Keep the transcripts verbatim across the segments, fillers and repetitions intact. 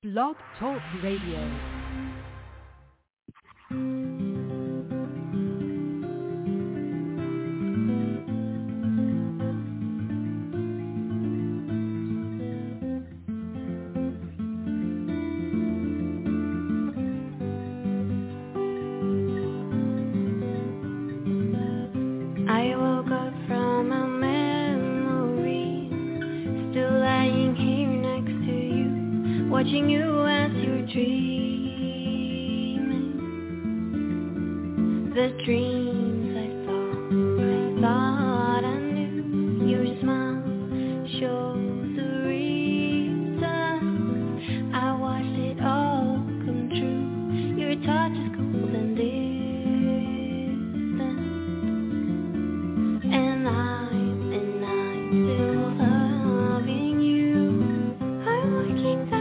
Blog Talk Radio. Watching you as you're dreaming, the dreams I saw, I thought I knew. Your smile shows the reason I watched it all come true. Your touch is cold and distant, and I'm, and I'm still loving you. I'm looking down.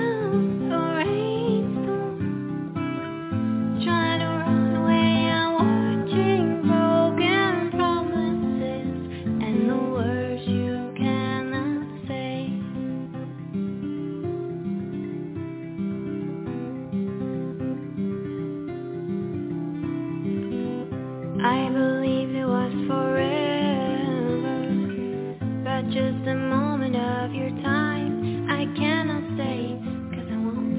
I believed it was forever, but just a moment of your time. I cannot stay, cause I want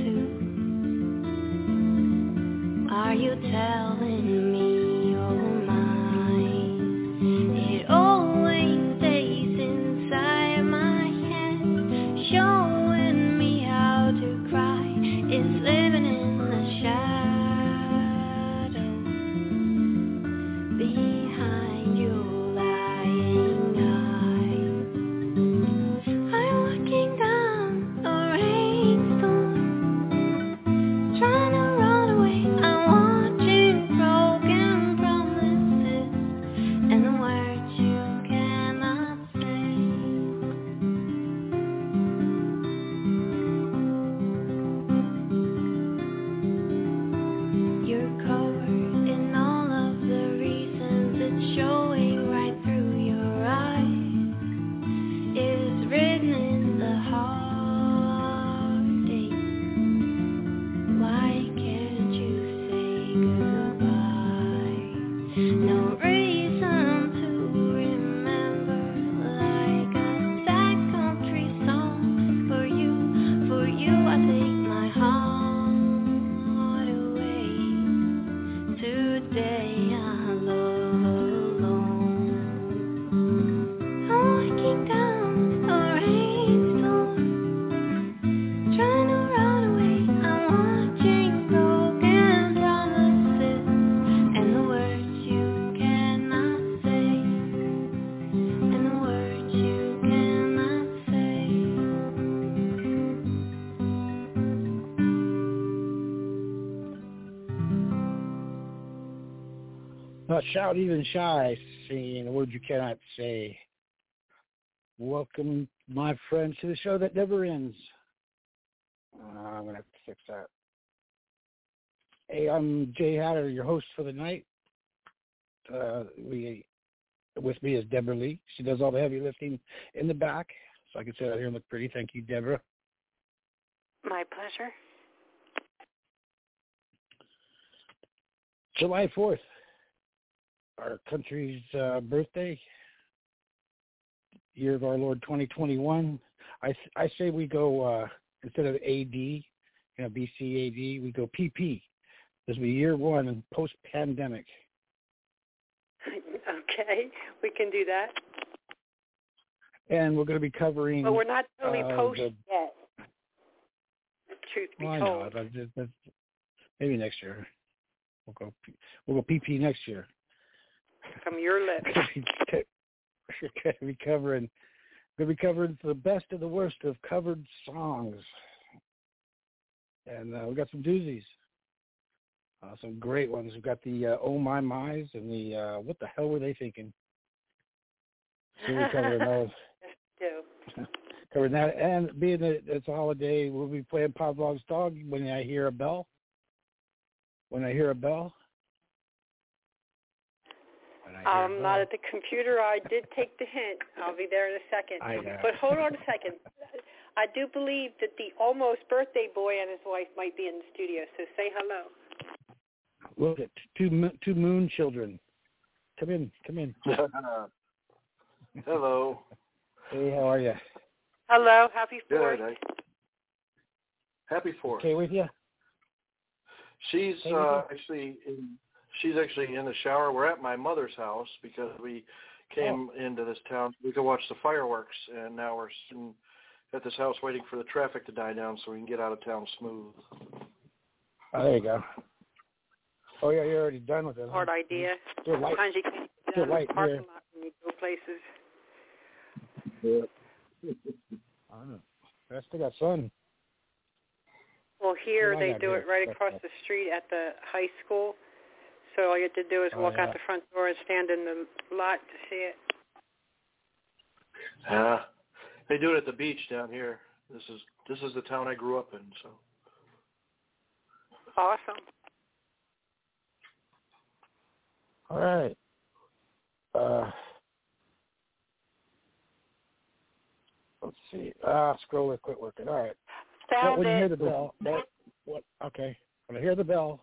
to. Are you telling me you're mine? It always stays inside my head, showing me how to cry. It's living in the shadows behind your lying eyes. I'm looking down the rainstorm, trying to run away. I'm watching broken promises and the words you cannot say. You're covered in all of the reasons, it's showing right through your eyes. It's written in the heartache. Why can't you say goodbye? No reason to remember, like a sad country song. For you, for you I take my heart away. Today I'm alone. I'm looking down the rainstorm, trying to run away. I'm watching broken promises and the words you cannot say, and the words you cannot say. Not shout, even shy, saying the words you cannot say. Welcome, my friends, to the show that never ends. Uh, I'm going to have to fix that. Hey, I'm Jay Hatter, your host for the night. Uh, we, with me is Deborah Lee. She does all the heavy lifting in the back, so I can sit out here and look pretty. Thank you, Deborah. My pleasure. July fourth, our country's uh, birthday, year of our Lord twenty twenty-one. I, I say we go, uh, instead of A D, you know, B C A D, we go P P. This will be year one and post-pandemic. Okay, we can do that. And we're going to be covering... But we're not totally uh, post the, yet, truth be well, I told. know, that's, that's, maybe next year. We'll go, we'll go P P next year. From your lips. We're going to be covering, going to be covering the best of the worst of covered songs, and uh, we got some doozies, uh, some great ones. We've got the uh, Oh My My's and the uh, What the Hell Were They Thinking? So we're covering those. Do. Covering that, and being that it's a holiday, we'll be playing Pavlov's Dog. When I hear a bell, when I hear a bell. I'm not at the computer. I did take the hint. I'll be there in a second. I know. But hold on a second. I do believe that the almost birthday boy and his wife might be in the studio, so say hello. Look at two two moon children. Come in, come in. Hello. Hey, how are you? Hello, happy Fourth. Good. I, happy Fourth. Okay with you? She's okay uh, actually in, she's actually in the shower. We're at my mother's house because we came oh. into this town. We could watch the fireworks, and now we're sitting at this house waiting for the traffic to die down so we can get out of town smooth. Oh, there you go. Oh, yeah, you're already done with it. Hard huh? idea. Still light. Sometimes you can't get Still out of light the parking here. lot when you go places. Yeah. I don't know. I still got sun. Well, here Well, they got do here. it right across the street at the high school. So all you have to do is Oh, walk yeah. out the front door and stand in the lot to see it. Yeah. They do it at the beach down here. This is this is the town I grew up in, so. Awesome. All right. Uh, let's see. Ah, scroll it, quit working. All right. Found well, when it. you hear the bell, that, what? Okay. When I hear the bell,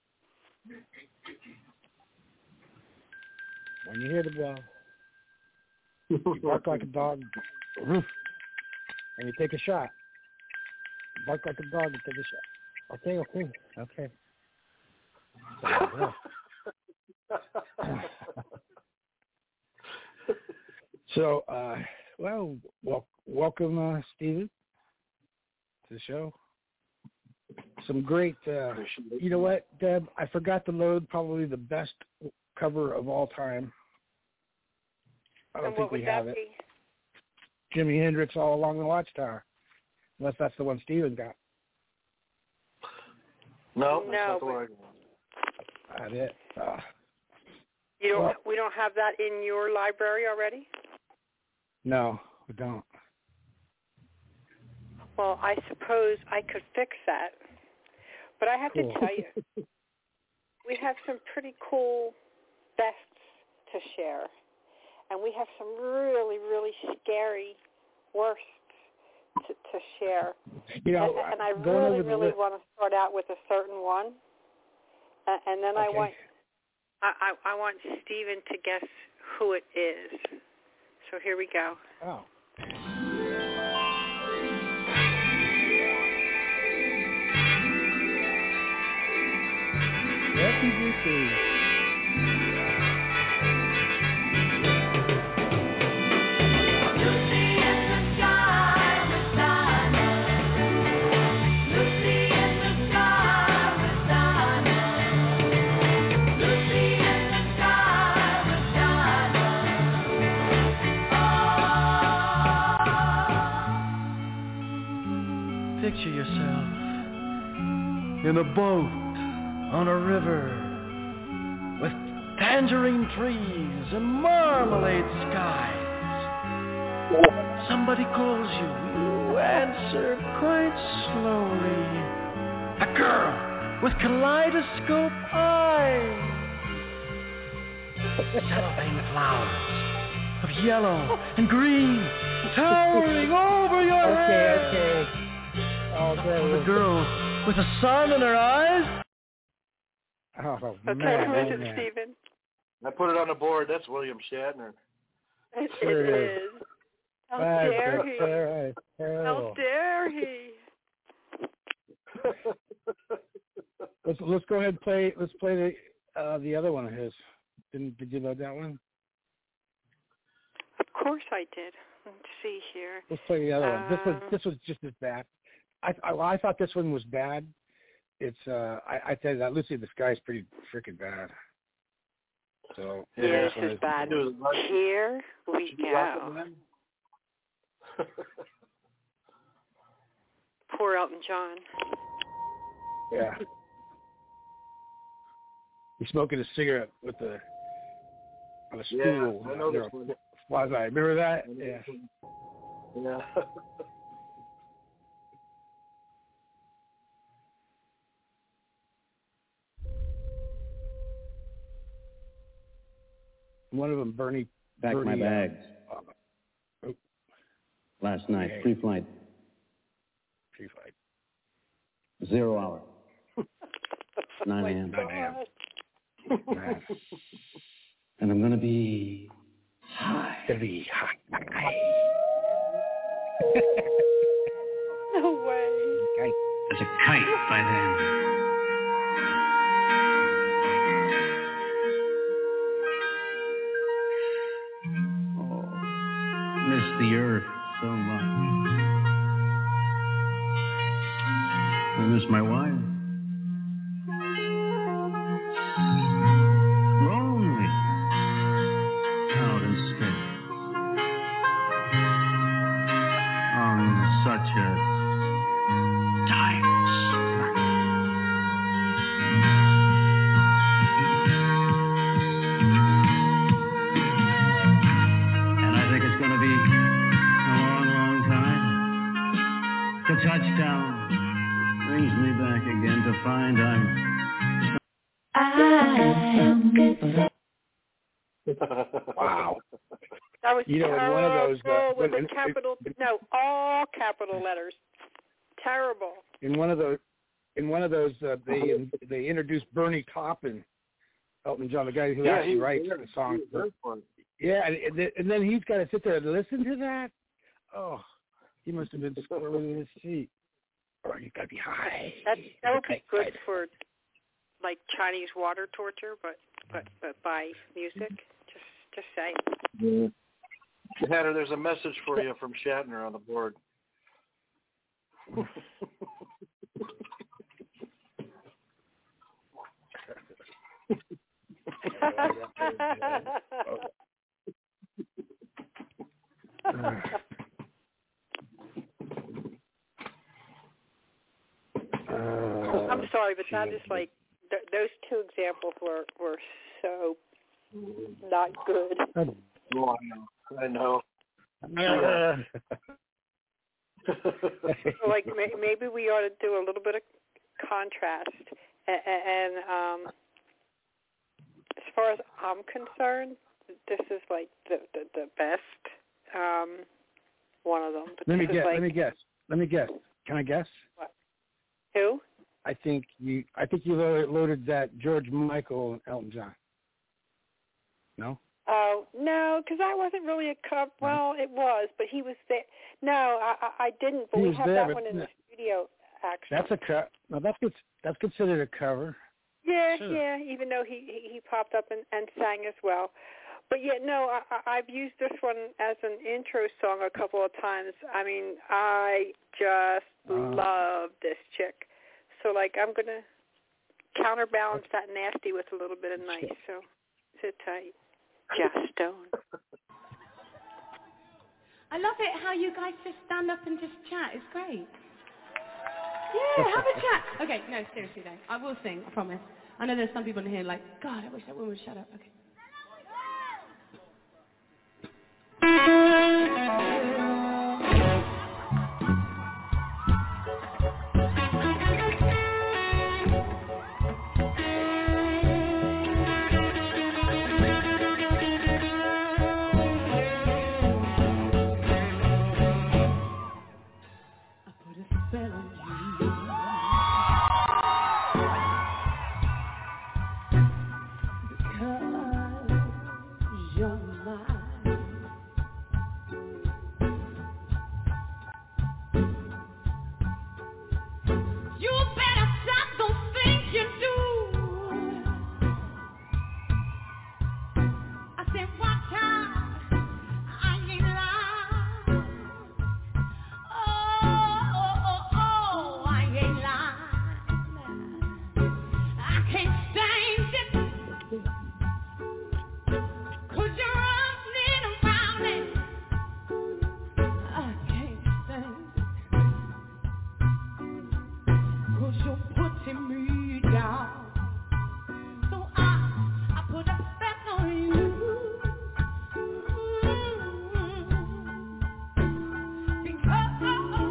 when you hear the bell, you bark like a dog, and you take a shot. Bark like a dog and take a shot. Okay, okay, okay. So, uh, well, wel- welcome, uh, Stephen, to the show. Some great, uh, you know what, Deb? I forgot to load probably the best cover of all time. I don't and think what we would have that it. be? Jimi Hendrix, All Along the Watchtower. Unless that's the one Steven got. No, that's no, not the one I got. That's it. Uh, you don't. well, we don't have that in your library already? no, we don't. Well, I suppose I could fix that. But I have Cool. to tell you, we have some pretty cool bests to share. And we have some really, really scary worsts to, to share. You know, and, and I going really, over the really list, want to start out with a certain one. Uh, and then okay. I want I, I, I want Stephen to guess who it is. So here we go. Oh. Refugee. Picture yourself in a boat on a river with tangerine trees and marmalade skies. Somebody calls you, you answer quite slowly. A girl with kaleidoscope eyes. Cellophane flowers of yellow and green towering over your Okay, head. okay. Oh, The girl with the sun in her eyes. Oh, Okay, man, who oh, is it, man. Stephen? I put it on the board. That's William Shatner. It, Sure it is. is. How That's dare he? terrible. How dare he? Let's let's go ahead and play. Let's play the uh, the other one of his. Didn't did you load that one? Of course I did. Let's see here. Let's play the other one. This was Um, this was just as bad. I I, well, I thought this one was bad. It's uh I, I tell you that Lucy in the Sky is pretty freaking bad. So Yeah, Yeah, this one is bad. Here we go. Poor Elton John. Yeah. He's smoking a cigarette with the on a stool. Yeah, I know you this one. Quasi. Remember that? Yeah. Yeah. One of them, Bernie. Packed Bernie, my bags. Uh, oh, Last night, okay. pre-flight. tree fight. Zero hour. nine a.m. nine a.m. And I'm going to be high. Gonna be high. No way. Okay. As a kite by then. Oh, miss the earth so much. I miss my wife. Lonely out in space on such a time span. And I think it's going to be a long, long time. The touchdown brings me back again to find I'm I am good. Wow. That was You know, in terrible one of those, uh, with when- the capital, no, all capital letters. Terrible. In one of those, in one of those, uh, they they introduced Bernie Taupin, Elton John, the guy who Yeah, actually he- writes yeah, the songs. he was fun. Yeah, and, and then- and then he's got to sit there and listen to that. Oh, he must have been squirming in his seat. Or you got to be high. That that would be Okay, good right. for like Chinese water torture, but but but by music. Just just saying. Hatter, there's a message for you from Shatner on the board. I'm sorry, but that is like th- those two examples were were so not good. Oh, I know. I know. Uh, So, like may- maybe we ought to do a little bit of contrast. And, and um, as far as I'm concerned, this is like the the, the best um, one of them. But let me this is guess. like, Let me guess. Let me guess. Can I guess? who? I think you. I think you loaded, loaded that George Michael and Elton John. No. Oh no, because I wasn't really a cover. Well, it was, but he was there. No, I, I, I didn't. But He we was have there, that but one in no. the studio. Actually, That's a co- No, that's cons- that's considered a cover. yeah, Sure. yeah. Even though he he, he popped up and, and sang as well. But yeah, no, I, I- I've used this one as an intro song a couple of times. I mean, I just Uh. love this chick. So like, I'm gonna counterbalance that nasty with a little bit of nice. So sit tight. Just Stone. I love it how you guys just stand up and just chat. It's great. Yeah, have a chat. Okay, no, seriously though. I will sing, I promise. I know there's some people in here like, God, I wish that woman would shut up. Okay.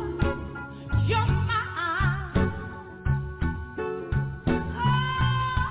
Oh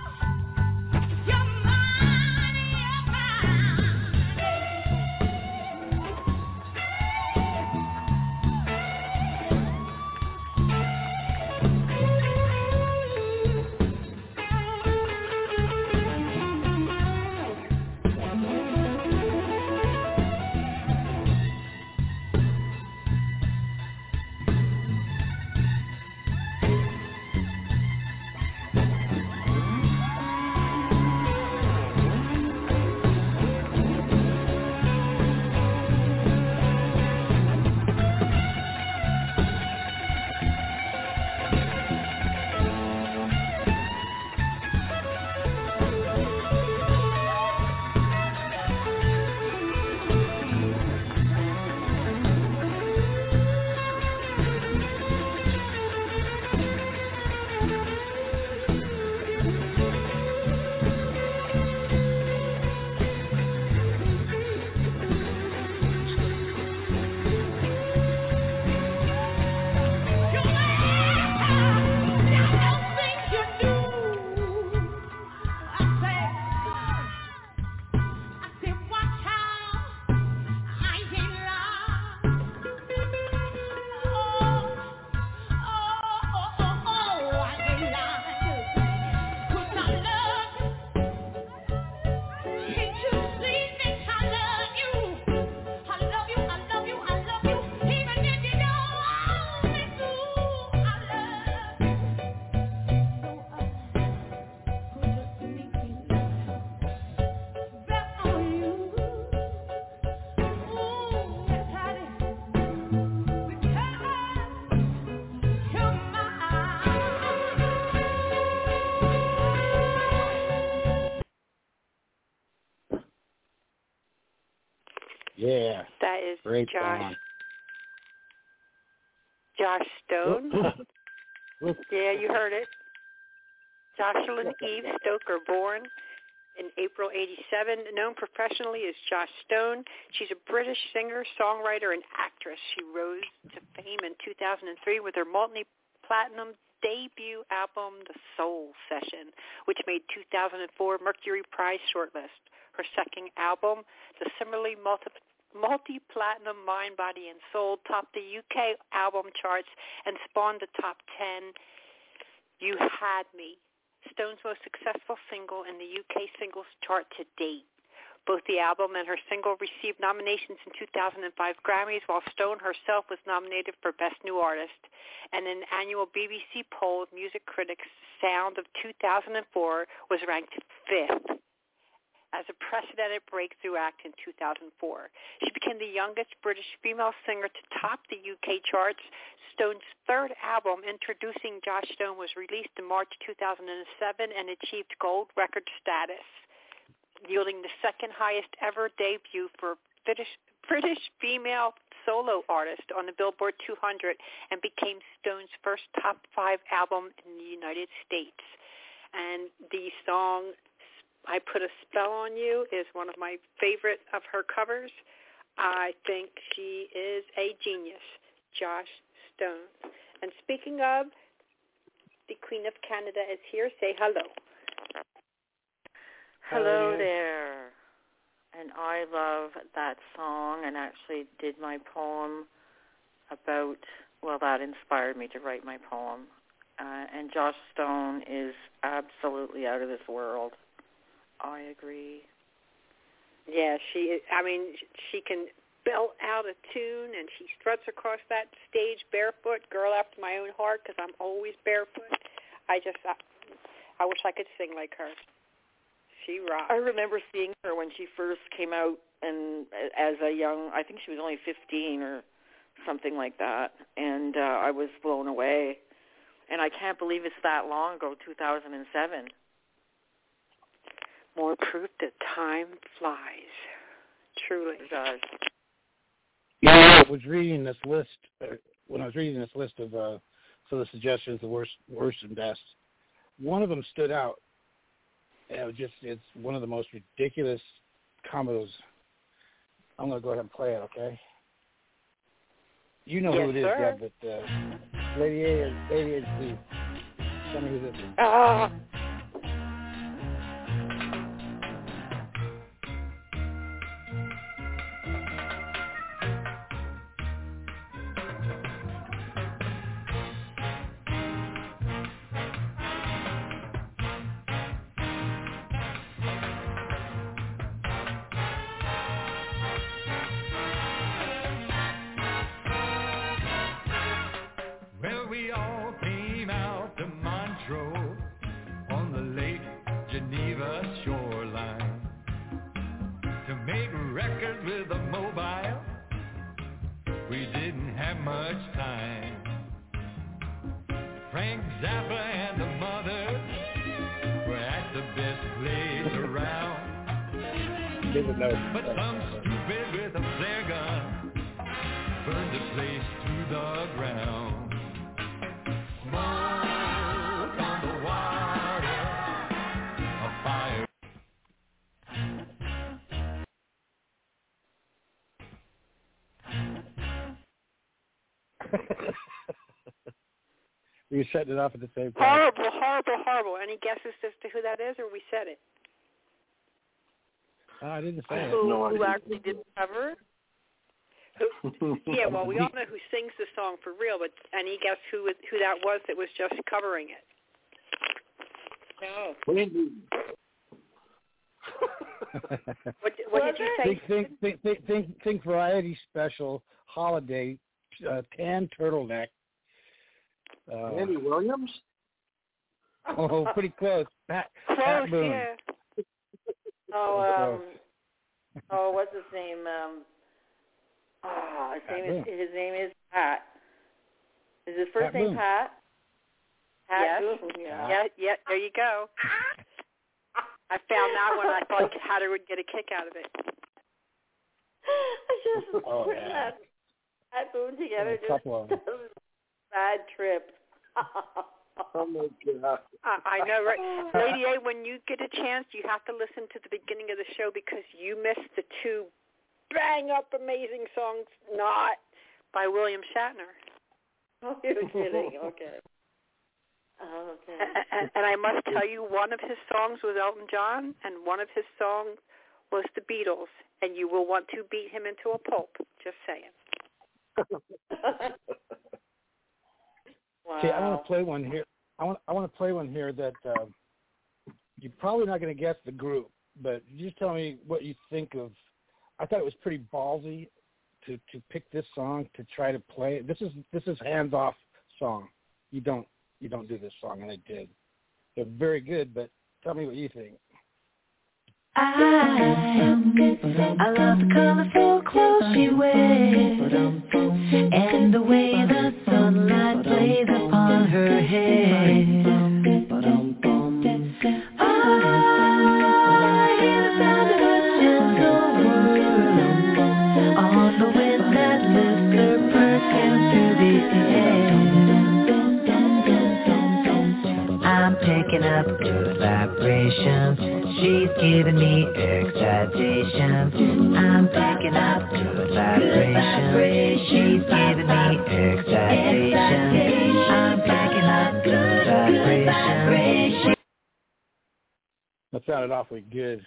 Yeah. That is Great Josh. song. Josh Stone. Whoop. Yeah, you heard it. Jocelyn Eve Stoker, born in April eighty-seven, known professionally as Josh Stone. She's a British singer, songwriter, and actress. She rose to fame in two thousand three with her multi-platinum debut album, The Soul Session, which made two thousand four Mercury Prize shortlist. Her second album, the similarly multi- multi-platinum Mind, Body, and Soul, topped the U K album charts and spawned the top ten, You Had Me, Stone's most successful single in the U K singles chart to date. Both the album and her single received nominations in two thousand five Grammys, while Stone herself was nominated for Best New Artist. And an annual B B C poll of music critics, Sound of two thousand four was ranked fifth as a precedented breakthrough act in two thousand four. She became the youngest British female singer to top the U K charts. Stone's third album, Introducing Josh Stone, was released in March two thousand seven and achieved gold record status, yielding the second highest ever debut for British, British female solo artist on the Billboard two hundred, and became Stone's first top five album in the United States. And the song I Put a Spell on You is one of my favorite of her covers. I think she is a genius, Josh Stone. And speaking of, the Queen of Canada is here. Say hello. Hello there. And I love that song, and actually did my poem about, well, that inspired me to write my poem. Uh, and Josh Stone is absolutely out of this world. I agree. Yeah, she, I mean, she can belt out a tune, and she struts across that stage barefoot, girl after my own heart, because I'm always barefoot. I just, I, I wish I could sing like her. She rocks. I remember seeing her when she first came out, and as a young, I think she was only fifteen or something like that, and uh, I was blown away. And I can't believe it's that long ago, two thousand seven. More proof that time flies. Truly. It does. Yeah, I was reading this list, uh, when I was reading this list of uh, some of the suggestions, the worst, worst and best, one of them stood out. And it was just, it's one of the most ridiculous combos. I'm going to go ahead and play it, okay? You know yes, who it is, sir. Deb, but uh, Lady A is, Lady is the, tell me who this is. Ah. Well, we all came out to Montreux on the Lake Geneva shoreline to make records with a mobile. We didn't have much time. Frank Zappa and the Mothers were at the best place around. But some stupid with a flare gun burned the place to the ground. Smoke on the water, a fire. You're setting it off at the same time. Horrible, horrible, horrible. Any guesses as to who that is, or we said it? Oh, I didn't say it. Who, no who idea. actually did the cover? Who, yeah, well, we all know who sings the song for real, but any guess who it- who that was that was just covering it? No. What, what did you say? think, think, think, think, think, think variety special holiday uh, tan turtleneck. Uh, Andy Williams? oh, pretty close. Pat, Pat Close, Boone. yeah. Oh, um, oh, what's his name? Um, oh, his Pat name is Boone. his name is Pat. Is his first Pat name Boone. Pat? Pat Yes. Boone, yeah. Yeah, yeah, there you go. I found that one. I thought Hatter would get a kick out of it. just Oh, putting yeah. that, that boom together A just couple of them. was a bad trip. Oh my God. I, I know, right? Lady A, when you get a chance, you have to listen to the beginning of the show because you missed the two bang-up amazing songs, not by William Shatner. Oh, you're kidding. Okay. Oh, okay. And, and I must tell you, one of his songs was Elton John, and one of his songs was the Beatles, and you will want to beat him into a pulp. Just saying. Wow. See, I want to play one here. I want I want to play one here that uh, you're probably not going to guess the group, but you just tell me what you think of. I thought it was pretty ballsy to, to pick this song to try to play it. This is this is hands off song. You don't you don't do this song, and I did. They're very good, but tell me what you think. I, I love the colorful clothes she wears and the way the sunlight plays upon her hair. I hear the sound of her gentle whirling on the wind that lifts her perfume through the air. I'm picking up good vibrations. She's giving me excitations. I'm picking up good vibrations. She's giving me excitations. I'm picking up good vibrations. That sounded awfully good.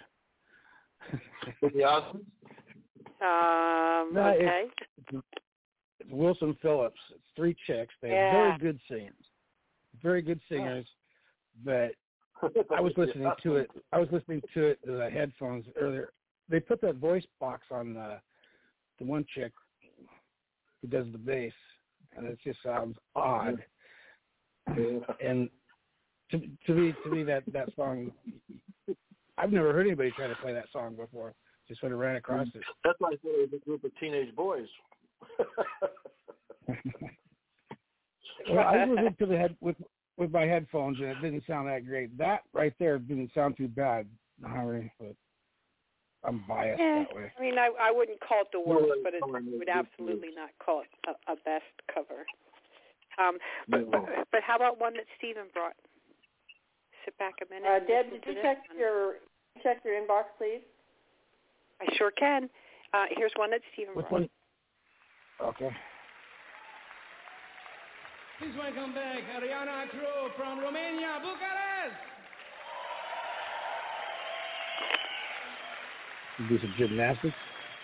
Yeah. Um, No, okay. It's, it's Wilson Phillips. It's three chicks. They have Yeah. very good singers. Very good singers, but I was listening to it. I was listening to it in the headphones earlier. They put that voice box on the the one chick who does the bass, and it just sounds odd. And to to me, to me that that song, I've never heard anybody try to play that song before. Just sort of ran across it. That's why I thought it was a group of teenage boys. Well, I was listening to the head with with my headphones, and it didn't sound that great. That right there didn't sound too bad, Harry, but I'm biased Yeah, that way. I mean, I, I wouldn't call it the worst, No, but it no, no, would no, absolutely not call it a, a best cover. Um, but, but but how about one that Stephen brought? Sit back a minute. Uh, and Deb, listen did to you this check one. your check your inbox, please? I sure can. Uh, here's one that Stephen Which brought. one? Okay. Please welcome back Ariana Crow from Romania, Bucharest. You do some gymnastics.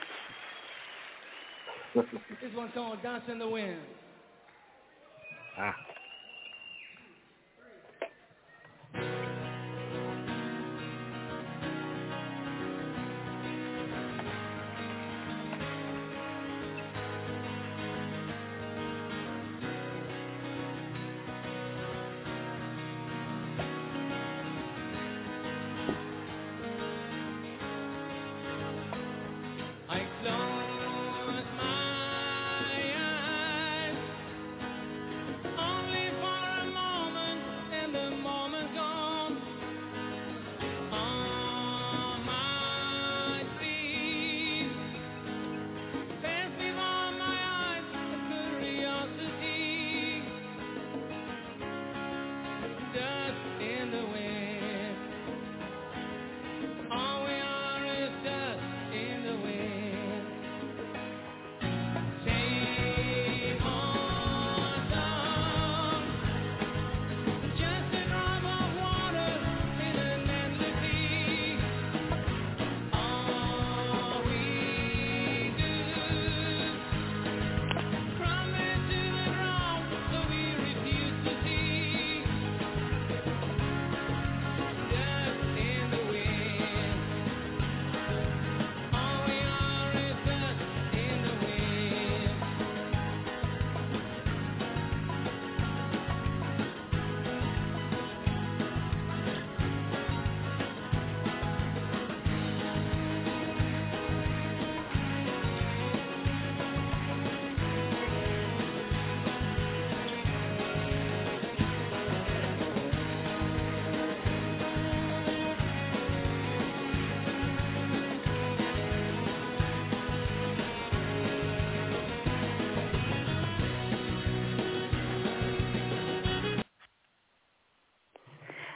This one's called Dance in the Wind. Ah. I close my eyes, only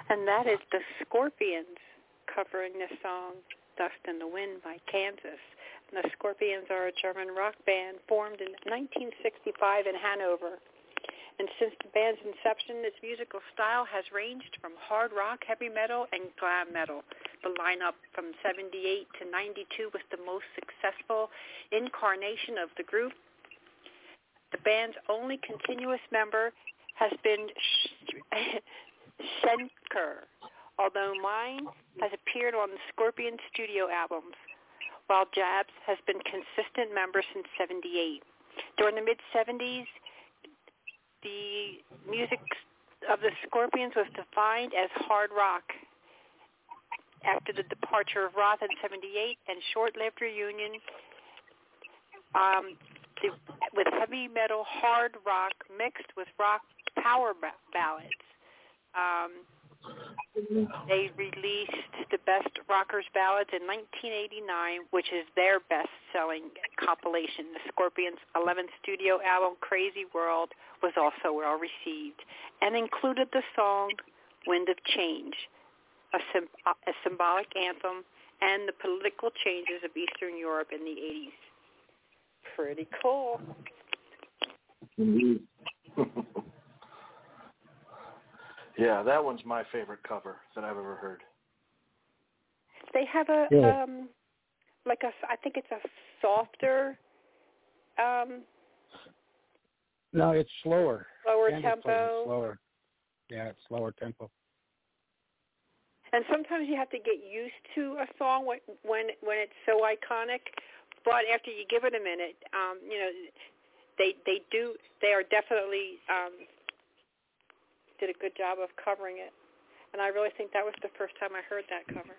And that is the Scorpions covering the song Dust in the Wind by Kansas. And the Scorpions are a German rock band formed in nineteen sixty-five in Hanover. And since the band's inception, its musical style has ranged from hard rock, heavy metal, and glam metal. The lineup from seventy-eight to ninety-two was the most successful incarnation of the group. The band's only continuous member has been Schenker, although Mine has appeared on the Scorpion studio albums, while Jabs has been consistent member since seventy-eight. During the mid-seventies, the music of the Scorpions was defined as hard rock. After the departure of Roth in seventy-eight and short-lived reunion um, the, with heavy metal hard rock mixed with rock power ba- ballads. Um, they released the Best Rockers Ballads in nineteen eighty-nine, which is their best-selling compilation. The Scorpions' eleventh studio album, Crazy World, was also well received and included the song Wind of Change, a, sim- a symbolic anthem, and the political changes of Eastern Europe in the eighties. Pretty cool. Yeah, that one's my favorite cover that I've ever heard. They have a, yeah. um, like a, I think it's a softer, um, no, it's slower. Slower Kansas tempo. plays it slower. Yeah, it's slower tempo. And sometimes you have to get used to a song when when, when it's so iconic. But after you give it a minute, um, you know, they they do they are definitely um, did a good job of covering it. And I really think that was the first time I heard that cover.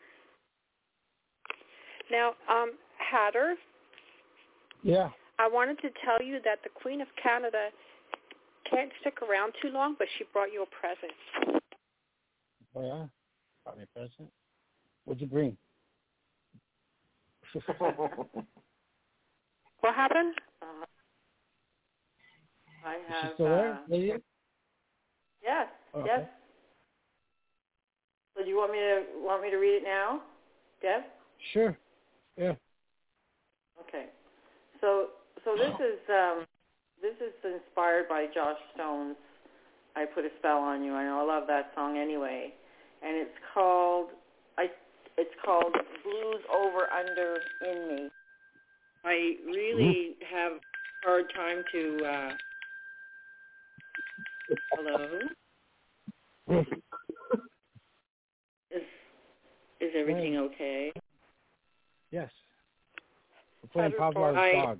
Now, um, Hatter. Yeah. I wanted to tell you that the Queen of Canada can't stick around too long, but she brought you a present. Oh, yeah? Brought me a present? What'd you bring? What happened? Uh, I Is have. she still there? Uh, Lady? yes. Okay. Yes. So do you want me to want me to read it now, Deb? Sure. Yeah. Okay. So so this is um, this is inspired by Josh Stone's "I Put a Spell on You." I know I love that song anyway, and it's called I it's called "Blues Over Under in Me." I really mm-hmm. have a hard time to. Uh, hello. Is is everything okay? Yes. We're playing Pavlov's dog.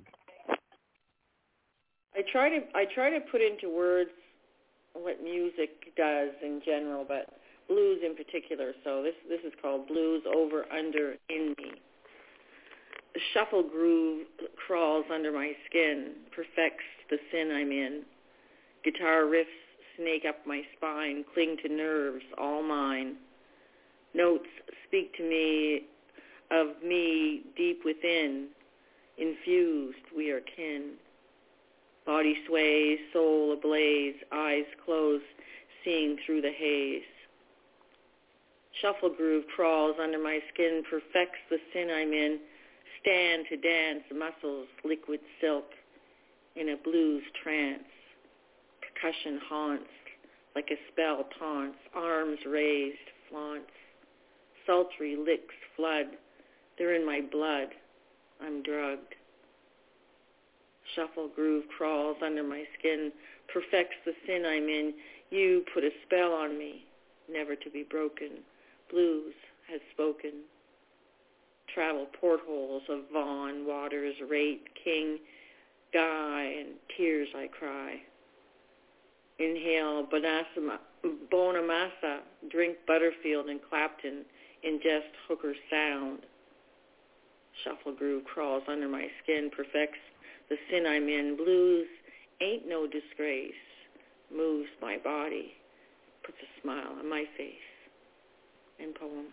I try to I try to put into words what music does in general, but blues in particular. So this this is called "Blues Over Under in Me." The shuffle groove crawls under my skin, perfects the sin I'm in. Guitar riffs snake up my spine, cling to nerves all mine. Notes speak to me of me deep within. Infused, we are kin. Body sways, soul ablaze, eyes closed, seeing through the haze. Shuffle groove crawls under my skin, perfects the sin I'm in. Stand to dance, muscles liquid silk, in a blues trance. Percussion haunts, like a spell taunts, arms raised, flaunts. Sultry licks flood, they're in my blood, I'm drugged. Shuffle groove crawls under my skin, perfects the sin I'm in. You put a spell on me, never to be broken. Blues has spoken. Travel portholes of Vaughan, Waters, Rate, King, Guy, and tears I cry. Inhale Bonamassa, Bonamassa, drink Butterfield and Clapton, ingest Hooker sound. Shuffle groove crawls under my skin, perfects the sin I'm in. Blues ain't no disgrace, moves my body, puts a smile on my face. End poem.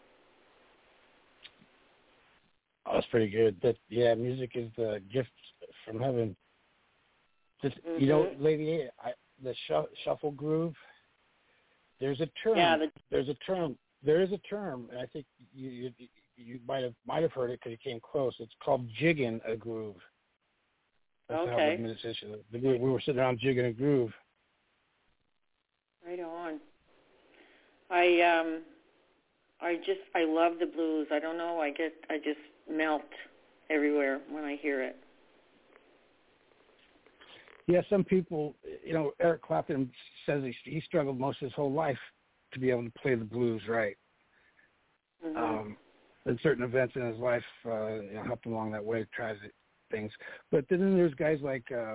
Oh, that's pretty good. That yeah, music is the gift from heaven. Just mm-hmm. You know, lady, I, the sh- shuffle groove. There's a term. Yeah, the, there's a term. There is a term, and I think you you, you might have might have heard it because you came close. It's called jigging a groove. That's okay. how the musician. We were sitting around jigging a groove. Right on. I um, I just I love the blues. I don't know. I get I just melt everywhere when I hear it. Yeah, some people, you know, Eric Clapton says he, he struggled most of his whole life to be able to play the blues right. Mm-hmm. Um, and certain events in his life uh, you know, helped him along that way, tries things. But then there's guys like uh,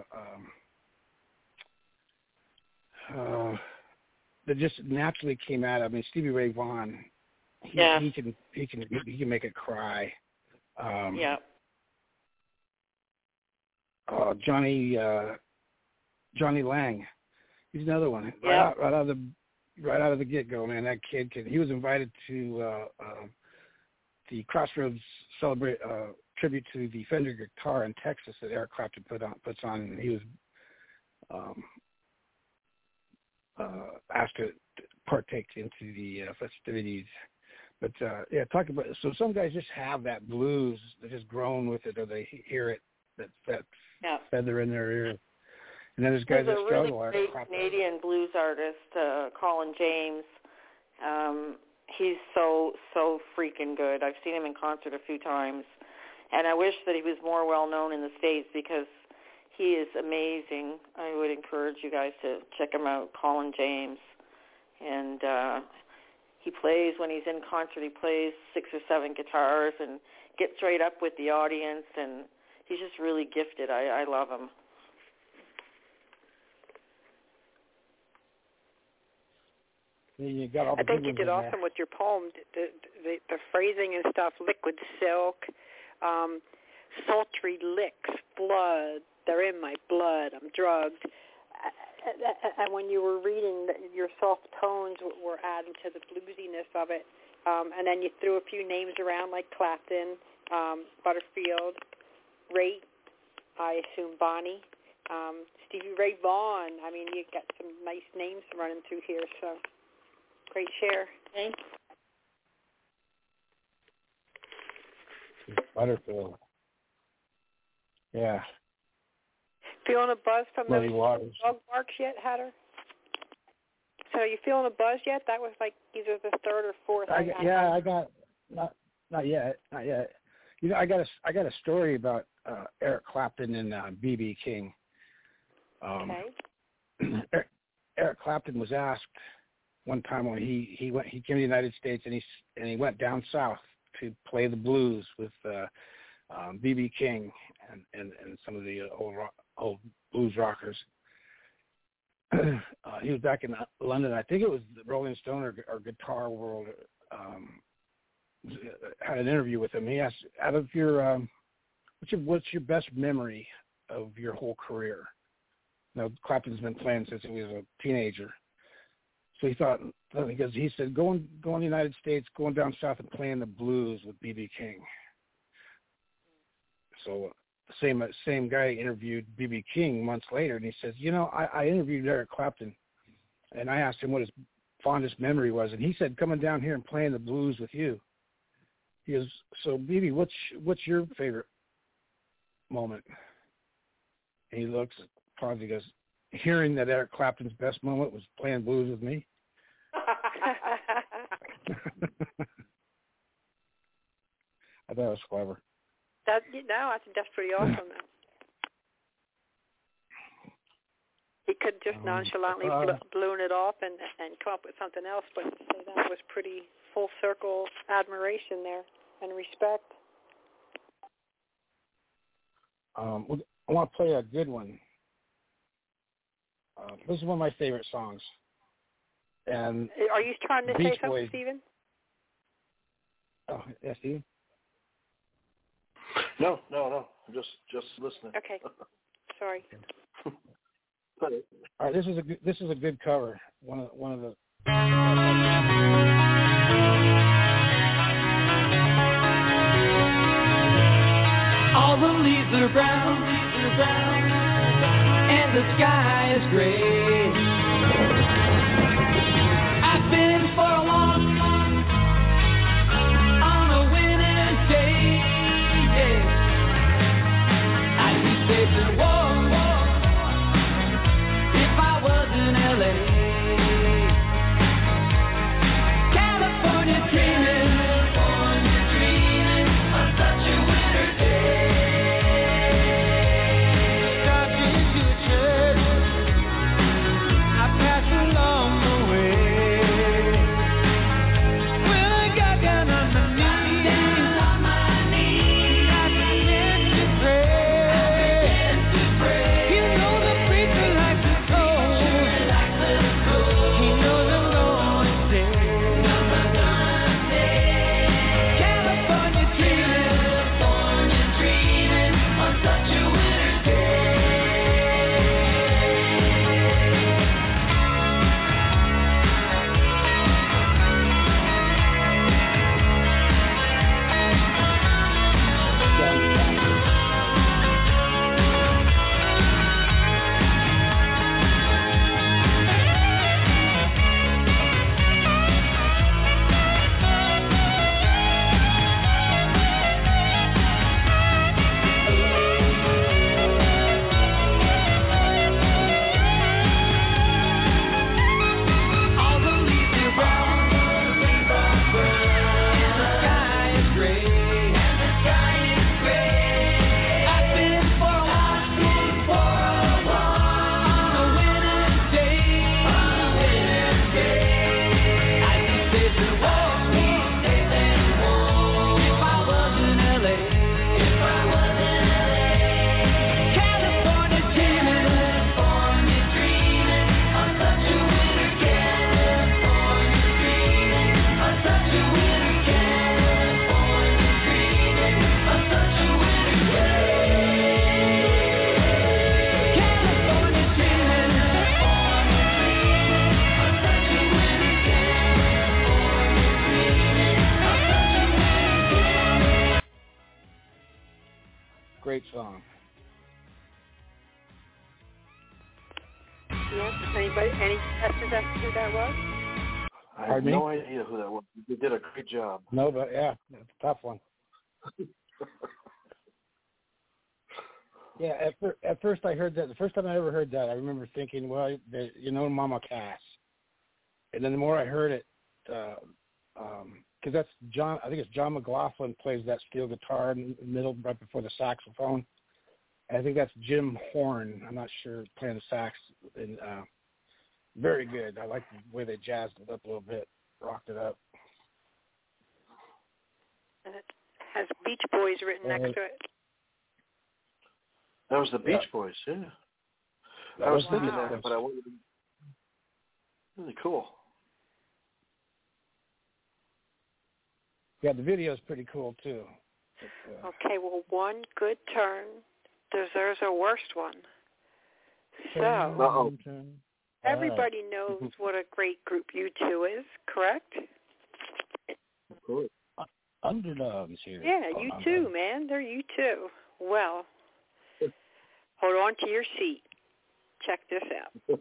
um, uh, that just naturally came out. I mean, Stevie Ray Vaughan, he, yeah. he can he can he can make it cry. Um, yeah. Uh, Johnny uh, Johnny Lang, he's another one. Yeah. Right out, right out of the right out of the get go, man. That kid can. He was invited to uh, uh, the Crossroads celebrate uh, tribute to the Fender guitar in Texas that Eric Clapton put on puts on. And he was um, uh, asked to partake into the uh, festivities. But uh, yeah, talk about so some guys just have that blues. They're just grown with it, or they hear it. That that yeah. feather in their ear. And then there's guys there's that a struggle. really great Canadian blues artist, uh, Colin James. Um, he's so so freaking good. I've seen him in concert a few times, and I wish that he was more well known in the States because he is amazing. I would encourage you guys to check him out, Colin James. And uh, he plays when he's in concert. He plays six or seven guitars and gets right up with the audience, and he's just really gifted. I, I love him. You got all the I think you did awesome there. with your poem. The, the, the phrasing and stuff, liquid silk, um, sultry licks, blood, they're in my blood, I'm drugged. And when you were reading, your soft tones were adding to the bluesiness of it. Um, and then you threw a few names around like Clapton, um, Butterfield, Ray, I assume Bonnie, um, Stevie Ray Vaughan. I mean, you got some nice names running through here, so great share. Thanks. Butterfield. Yeah. Feeling a buzz from Muddy those Waters. dog barks yet, Hatter? So are you feeling a buzz yet? That was like either the third or fourth. I, I got. Yeah, I got not not yet, not yet. You know, I got a I got a story about uh, Eric Clapton and uh, B B King. Um, okay. Eric, Eric Clapton was asked one time when he, he went he came to the United States and he and he went down south to play the blues with uh, um, B B King and, and, and some of the old rock, old blues rockers. uh, he was back in London. I think it was the Rolling Stone or, or Guitar World um, had an interview with him. He asked, out of your um, what's your what's your best memory of your whole career? Now, Clapton's been playing since he was a teenager. So he thought, because he said, going going to the United States, going down south and playing the blues with B B King. So the same same guy interviewed B B King months later, and he says, you know, I, I interviewed Eric Clapton, and I asked him what his fondest memory was, and he said, coming down here and playing the blues with you. He goes, so B B, what's what's your favorite moment? And he looks, pauses, he goes, hearing that Eric Clapton's best moment was playing blues with me. I thought it was clever. That no, I think that's pretty awesome. Though. He could just nonchalantly um, uh, balloon it off and and come up with something else, but so that was pretty full circle admiration there and respect. Um, I want to play a good one. Uh, this is one of my favorite songs. And are you trying to Beach say something, Boys, Stephen? Oh, yes, Stephen? No, no, no. I'm just just listening. Okay. Sorry. All right, this is a good, this is a good cover. One of one of the. All the leaves are brown, leaves are brown, and the sky is gray. I Great song. Yes. Anybody? Any guesses as to who that was? I have Pardon no me? idea who that was. You did a great job. No, but yeah, it's a tough one. Yeah, at, fir- at first I heard that. The first time I ever heard that, I remember thinking, well, they, you know, Mama Cass. And then the more I heard it, because uh, um, that's John, I think it's John McLaughlin plays that steel guitar in the middle, right before the saxophone. And I think that's Jim Horn. I'm not sure, playing the sax. And uh, very good. I like the way they jazzed it up a little bit, rocked it up. And it has Beach Boys written Uh, next to it. That was the Beach Yeah. Boys, yeah. That I was was thinking wow. that, but I wasn't. Really cool. Yeah, the video is pretty cool too. But, uh, Okay, well, one good turn deserves a worst one. So, Uh-oh. everybody knows what a great group U two is, correct? Of course. Underdogs here. Yeah, Oh, U I'm two, done. man. They're U two. Well, hold on to your seat. Check this out.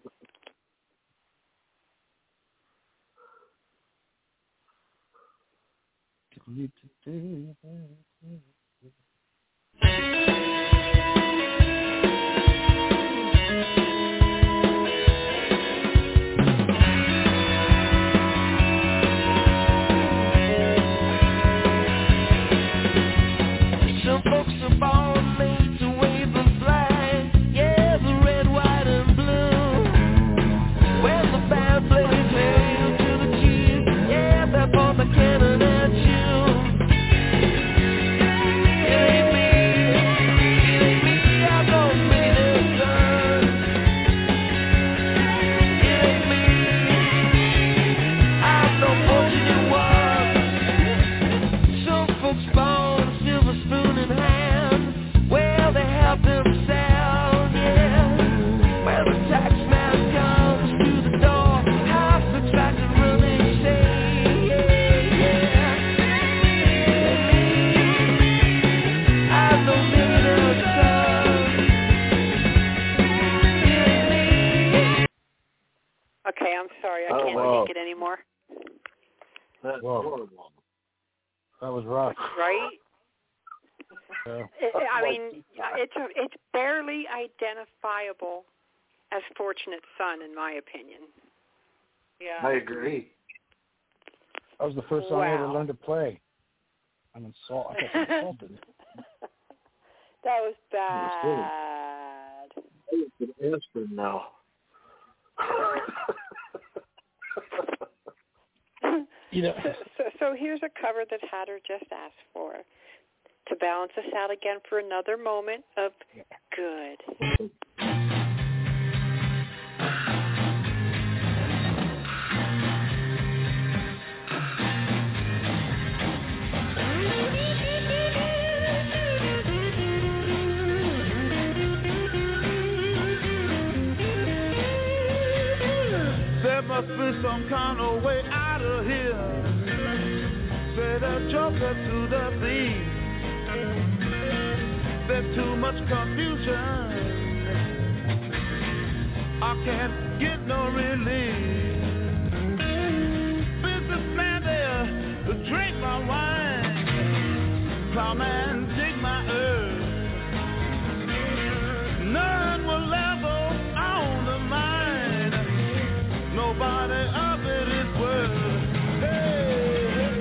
Some folks are born made to wave and fly. Yeah, the red, white, and blue. When the band plays hail to the chief, yeah, they're for the cannon at you. It ain't me, it ain't me, I don't mean it, son. It ain't me, I'm no fortunate one. Some folks born silver spoon in hand. Well, they help themselves, yeah. Well, the tax man comes to the door. Half the tracks are running, say, yeah, yeah. I don't need a son. It ain't me. Okay, I'm sorry. I Oh, can't wow. take it anymore. That's Whoa. horrible. That was rough. Right? Yeah. It, I mean, it's a, it's barely identifiable as Fortunate Son, in my opinion. Yeah. I agree. That was the first song I ever Wow. learned to play. I'm insult- I got insulted. That was That's bad. It's an aspirin now. You know, So, so, so here's a cover that Hatter just asked for to balance us out again for another moment of good. There must be some kind of way out of here. Say the joker to the thief. There's too much confusion. I can't get no relief. Businessman there, drink my wine. Plowman, dig my earth. None will level on the mine. Nobody of it is worth. Hey, hey.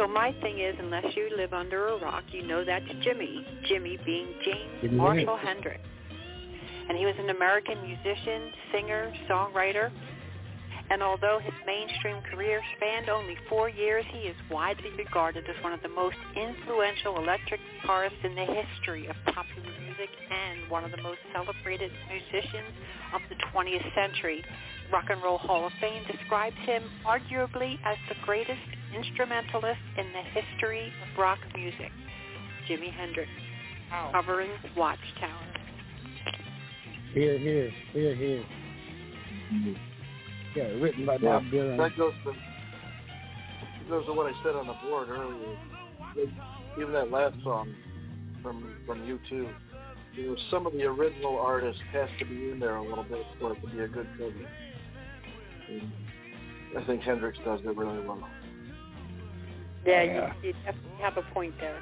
So my thing is, unless you live under a rock, you know that's Jimmy. Jimmy being James Jimmy Marshall Hendrix. Hendrix. And he was an American musician, singer, songwriter. And although his mainstream career spanned only four years, he is widely regarded as one of the most influential electric guitarists in the history of popular music and one of the most celebrated musicians of the twentieth century. Rock and Roll Hall of Fame describes him arguably as the greatest instrumentalist in the history of rock music. Jimi Hendrix, wow. Covering Watchtower. Here, here, here, here. Yeah, written by Bob yeah, Dylan. That goes to that goes to what I said on the board earlier. Even that last song from from U two, you know, some of the original artists has to be in there a little bit for it to be a good cover. And I think Hendrix does it really well. Yeah, oh, yeah. You, you definitely have a point there.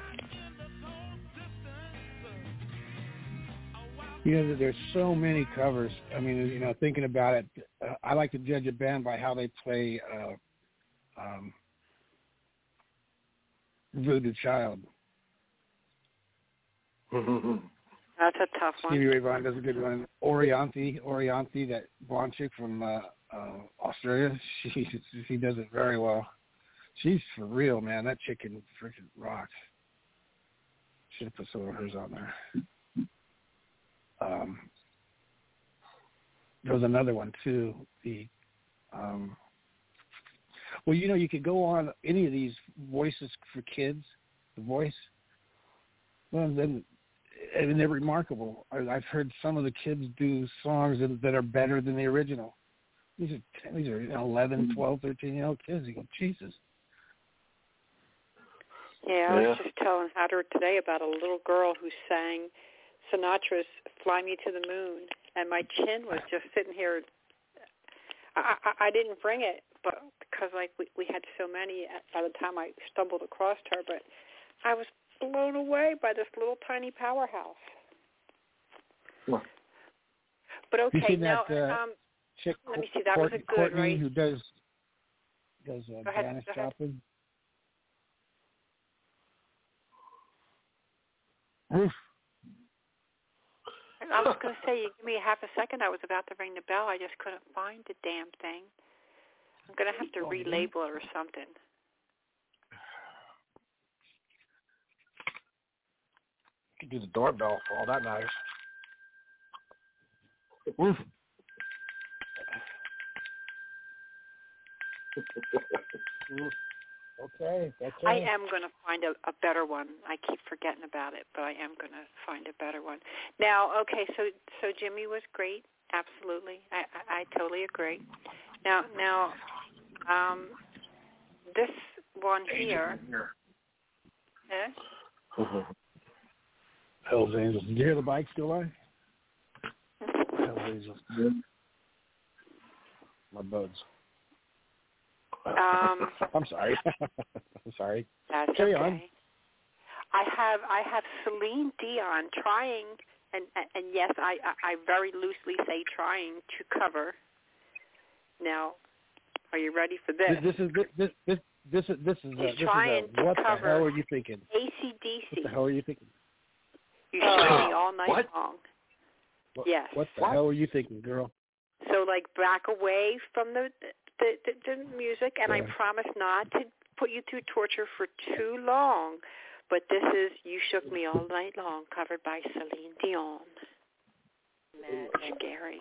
You know, there's so many covers. I mean, you know, thinking about it, uh, I like to judge a band by how they play uh, um, Voodoo Child. That's a tough one. Stevie Ray Vaughan does a good one. Orianthi, Orianthi, that blonde chick from uh, uh, Australia, she she does it very well. She's for real, man. That chick can freaking rock. Should have put some of hers on there. Um, there was another one too. The um, well, you know, you could go on any of these voices for kids. The voice, well, then, and they're remarkable. I, I've heard some of the kids do songs that, that are better than the original. These are these are eleven, twelve, thirteen year old kids. You go, Jesus. Yeah, I was just telling Hatter today about a little girl who sang Sinatra's "Fly Me to the Moon," and my chin was just sitting here. I, I, I didn't bring it, but because like we, we had so many by the time I stumbled across her, but I was blown away by this little tiny powerhouse. What? But okay, you see now that, uh, um, chick, let me see. That Court, was a good, Courtney, right? who does does uh, go ahead, Janis go ahead. Joplin. Oof. I was going to say, you give me half a second. I was about to ring the bell. I just couldn't find the damn thing. I'm going to have to relabel it or something. You could do the doorbell for all that matters. Oof. Okay, that's I am going to find a, a better one. I keep forgetting about it, but I am going to find a better one. Now, okay, so so Jimmy was great. Absolutely, I, I, I totally agree. Now, now, um, this one here. Eh? Hell's Angels. Did you hear the bike still on? Hell's Angels. My buds. Um, I'm sorry. I'm sorry. That's Carry okay. on. I have I have Celine Dion trying, and and yes, I, I, I very loosely say trying to cover. Now, are you ready for this? This, this is this this this is this is She's a, this trying is a, to what cover the hell are you thinking? A C D C. What the hell are you thinking? You show me all night what? long. What, yes. What the what? hell are you thinking, girl? So, like, back away from the the, the, the music, and yeah. I promise not to put you through torture for too long. But this is "You Shook Me All Night Long," covered by Celine Dion. Man, scary.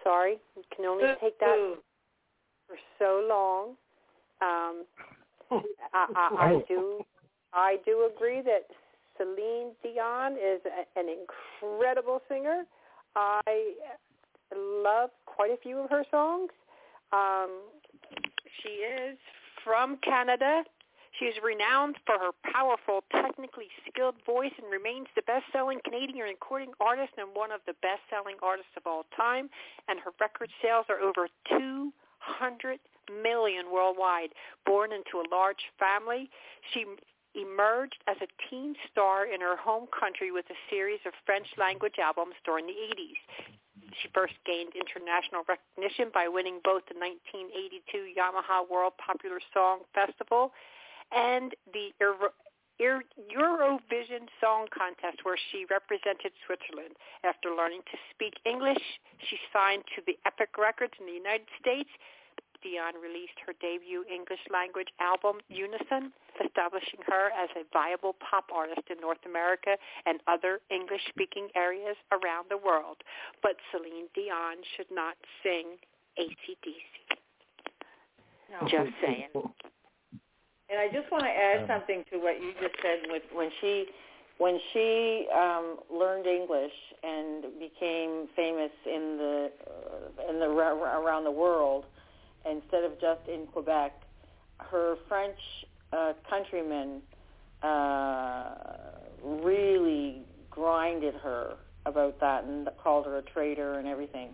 sorry. You can only take that for so long. Um, I, I, I do, I do agree that Celine Dion is a, an incredible singer. I love quite a few of her songs. Um, she is from Canada. She is renowned for her powerful, technically skilled voice and remains the best-selling Canadian recording artist and one of the best-selling artists of all time. And her record sales are over two hundred million worldwide. Born into a large family, she emerged as a teen star in her home country with a series of French-language albums during the eighties. She first gained international recognition by winning both the nineteen eighty-two Yamaha World Popular Song Festival and the Euro- Eurovision Song Contest, where she represented Switzerland. After learning to speak English, she signed to the Epic Records in the United States. Dion released her debut English-language album, Unison, establishing her as a viable pop artist in North America and other English-speaking areas around the world. But Celine Dion should not sing A C D C. No. Just saying. And I just want to add something to what you just said. With when she, when she um, learned English and became famous in the uh, in the around the world, instead of just in Quebec, her French uh, countrymen uh, really grinded her about that and called her a traitor and everything.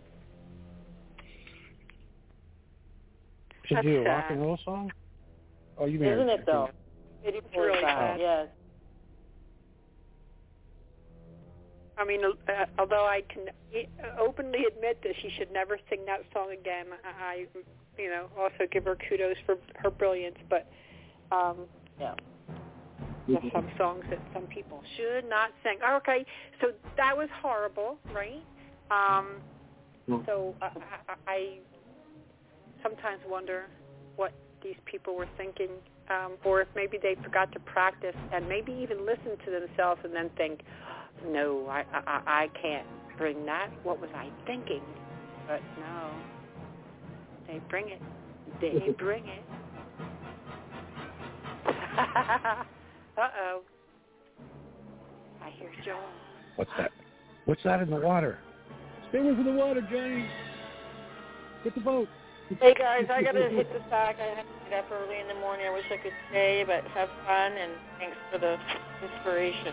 Should do a rock and roll song? Oh, you Isn't it though? It is really sad. sad. Yes. I mean, uh, although I can openly admit that she should never sing that song again, I, you know, also give her kudos for her brilliance. But um, yeah, there's some songs that some people should not sing. Okay, so that was horrible, right? Um, so I, I, I sometimes wonder what these people were thinking, um, or if maybe they forgot to practice and maybe even listen to themselves and then think, no, I, I, I can't bring that. What was I thinking? But no, they bring it. They bring it. Uh-oh. I hear Joel. What's that? What's that in the water? Stay away from the water, Johnny. Get the boat. Hey guys, I gotta hit the sack. I have to get up early in the morning. I wish I could stay, but have fun, and thanks for the inspiration.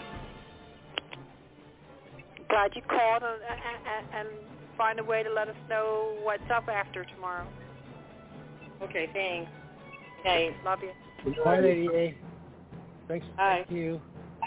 Glad you called and, and, and find a way to let us know what's up after tomorrow. Okay, thanks. Okay, love you. Bye, Lady A. Thanks. Bye. Thank you.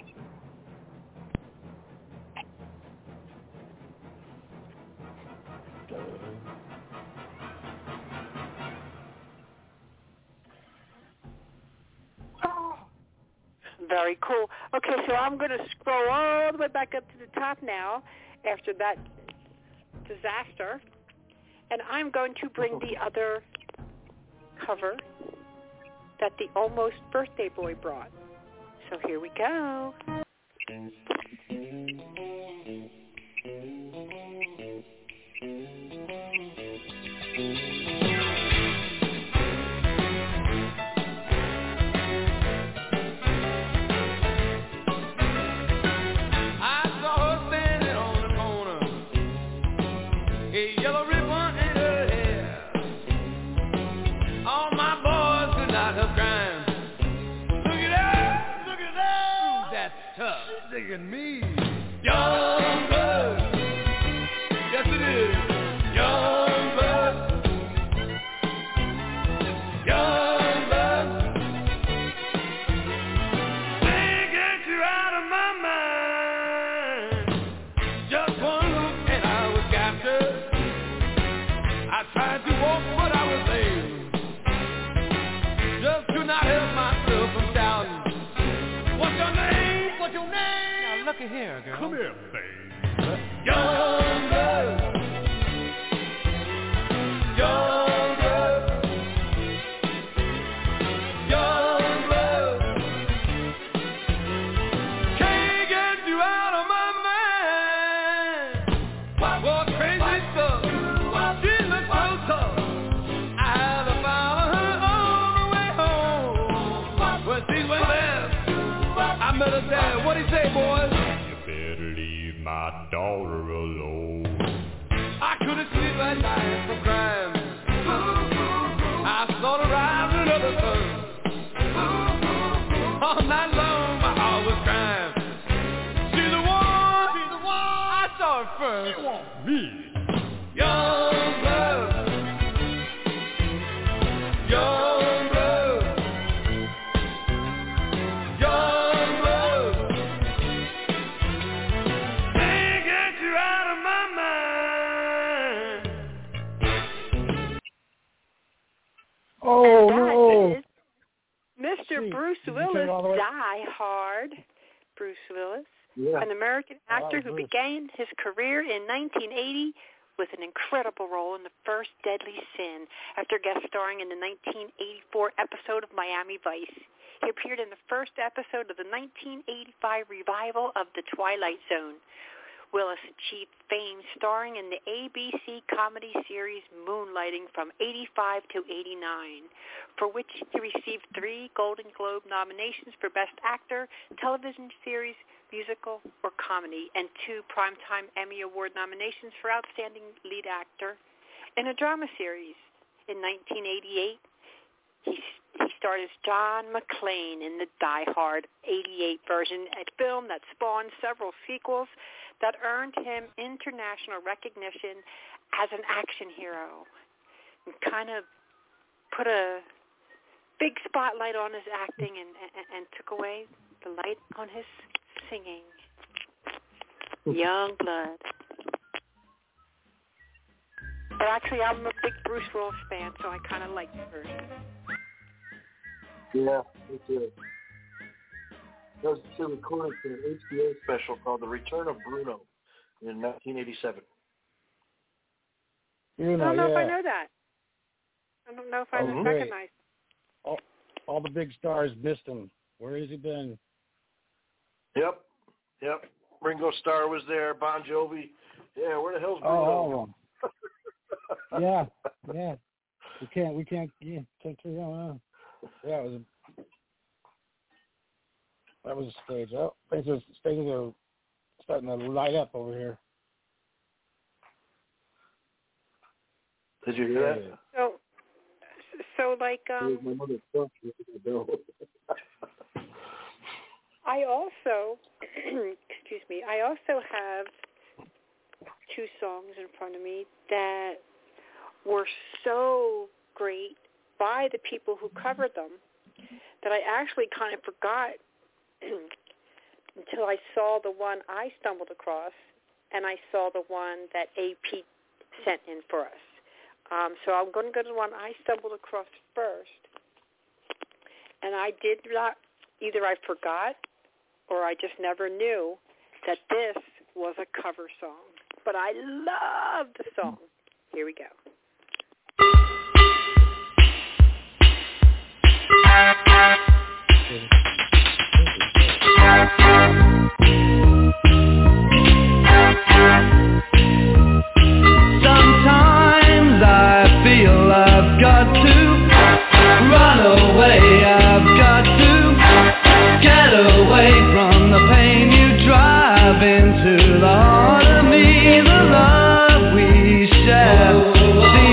Very cool. Okay, so I'm going to scroll all the way back up to the top now after that disaster, and I'm going to bring the other cover that the Almost Birthday Boy brought. So here we go. Digging me, young blood. Yes, it is, young blood. Young blood. Can't get you out of my mind. Just one look and I was captured. I tried to walk, but I was late. Just could not help myself from shouting. What's your name? What's your name? Look at here, girl. Come here, baby. Young blood. Young blood. Young blood. Can't get you out of my mind. What, what crazy stuff? What do you say, boys? You better leave my daughter alone. I couldn't sleep at night from crime. I saw her rise another sun. All night long my heart was crying. She's the one, she's the one. I saw her first. She wants me. Young blood. Young blood. Young blood. Can't get you out of my mind. Oh, and that no. is Mister Gee, Bruce did you turn Willis, it all the way- Die Hard. Bruce Willis, Yeah. an American actor who Bruce. began his career in nineteen eighty with an incredible role in The First Deadly Sin after guest starring in the nineteen eighty-four episode of Miami Vice. He appeared in the first episode of the nineteen eighty-five revival of The Twilight Zone. Willis achieved fame starring in the A B C comedy series Moonlighting from eighty-five to eighty-nine, for which he received three Golden Globe nominations for Best Actor, Television Series, Musical, or Comedy, and two Primetime Emmy Award nominations for Outstanding Lead Actor in a Drama Series. In nineteen eighty-eight, he He starred as John McClane in the Die Hard eighty-eight version, a film that spawned several sequels that earned him international recognition as an action hero and kind of put a big spotlight on his acting and, and, and took away the light on his singing. Young blood. But actually, I'm a big Bruce Willis fan, so I kind of like the version. Yeah, me too. That was a recording for an H B O special called The Return of Bruno in nineteen eighty-seven. You know, I don't know yeah. if I know that. I don't know if I Oh, great. recognize. All, all the big stars missed him. Where has he been? Yep, yep. Ringo Starr was there, Bon Jovi. Yeah, where the hell's Oh, Bruno? all of them. Yeah, yeah. We can't, we can't, yeah, can't carry on. Yeah, it was a, that was a stage. Oh, things are, things are starting to light up over here. Did you hear that? So, so like, um, My mother's truck. I also, excuse me, I also have two songs in front of me that were so great by the people who covered them that I actually kind of forgot until I saw the one I stumbled across and I saw the one that A P sent in for us. Um, so I'm going to go to the one I stumbled across first. And I did not, either I forgot or I just never knew that this was a cover song. But I love the song. Here we go. Sometimes I feel I've got to run away, I've got to get away from the pain you drive into the heart of me, the love we share.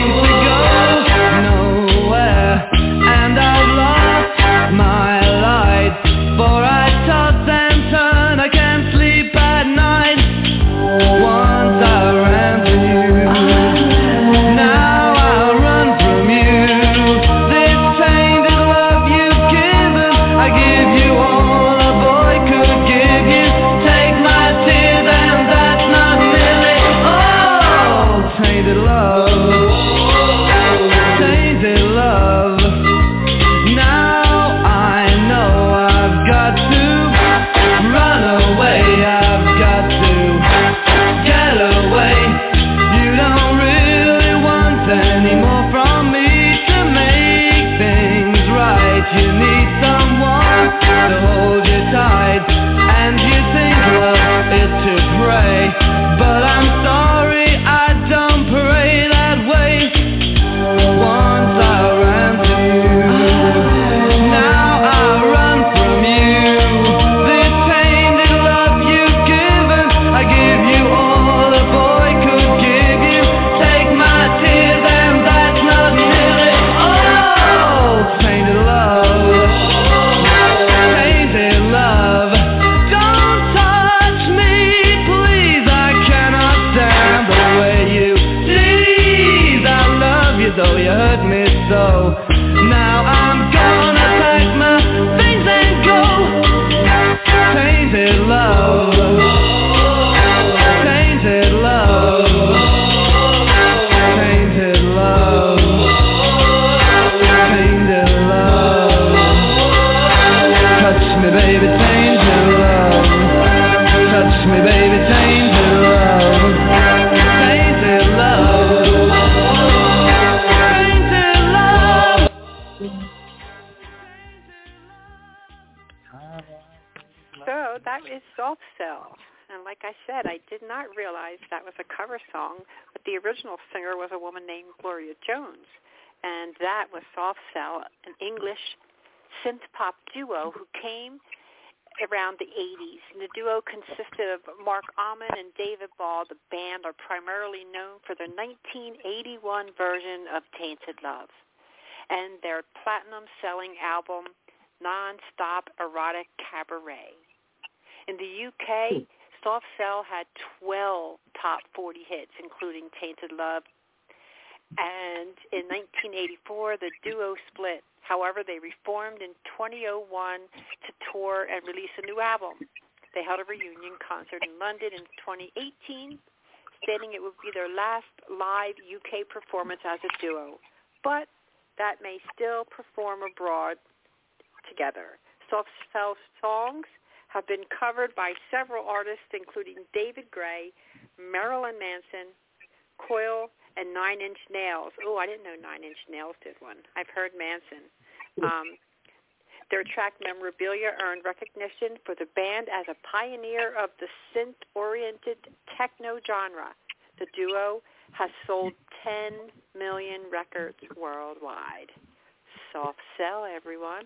so that is Soft Cell. And like I said, I did not realize that was a cover song, but the original singer was a woman named Gloria Jones. And that was Soft Cell, an English synth-pop duo who came around the eighties. And the duo consisted of Mark Almond and David Ball. The band are primarily known for their nineteen eighty-one version of Tainted Love and their platinum-selling album, Non-Stop Erotic Cabaret. In the U K, Soft Cell had twelve top forty hits, including Tainted Love. And in nineteen eighty-four, the duo split. However, they reformed in two thousand one to tour and release a new album. They held a reunion concert in London in twenty eighteen, stating it would be their last live U K performance as a duo, but that may still perform abroad together. Soft Cell songs have been covered by several artists, including David Gray, Marilyn Manson, Coil, and Nine Inch Nails. Oh, I didn't know Nine Inch Nails did one. I've heard Manson. Um, their track Memorabilia earned recognition for the band as a pioneer of the synth-oriented techno genre. The duo has sold ten million records worldwide. Soft Cell, everyone.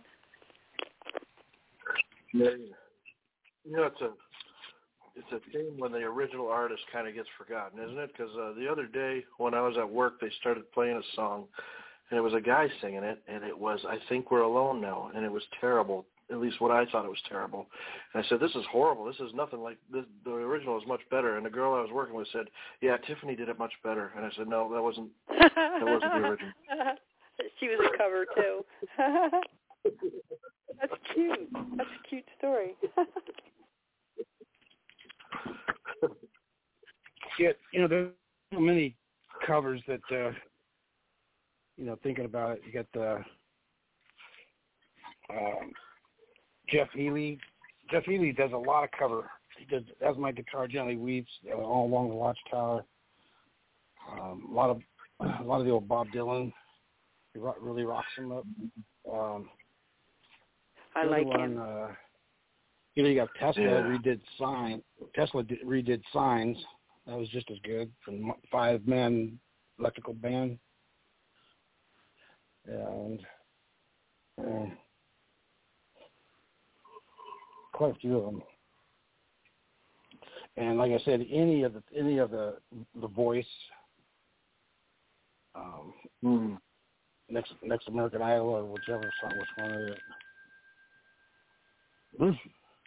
Yeah. You know, it's a it's a shame when the original artist kind of gets forgotten, isn't it? Because uh, the other day when I was at work, they started playing a song, and it was a guy singing it, and it was I Think We're Alone Now, and it was terrible, at least what I thought it was terrible. And I said, this is horrible. This is nothing like this. The original is much better. And the girl I was working with said, yeah, Tiffany did it much better. And I said, no, that wasn't that wasn't the original. She was a cover, too. That's cute. That's a cute story. Yeah, you know, there's so many covers that, uh, you know, thinking about it, you got the um, Jeff Healey. Jeff Healey does a lot of cover. He does As My Guitar Gently Weeps, uh, All Along the Watchtower. Um, a lot of a lot of the old Bob Dylan. He rock, really rocks him up. Um, I like one, him. Uh, you know, you got Tesla yeah. redid Sign. Tesla did, redid Signs. That was just as good from five man electrical band. And uh, quite a few of them. And like I said, any of the any of the the Voice, um, mm. next next American Idol or whichever song, which one is it? Mm.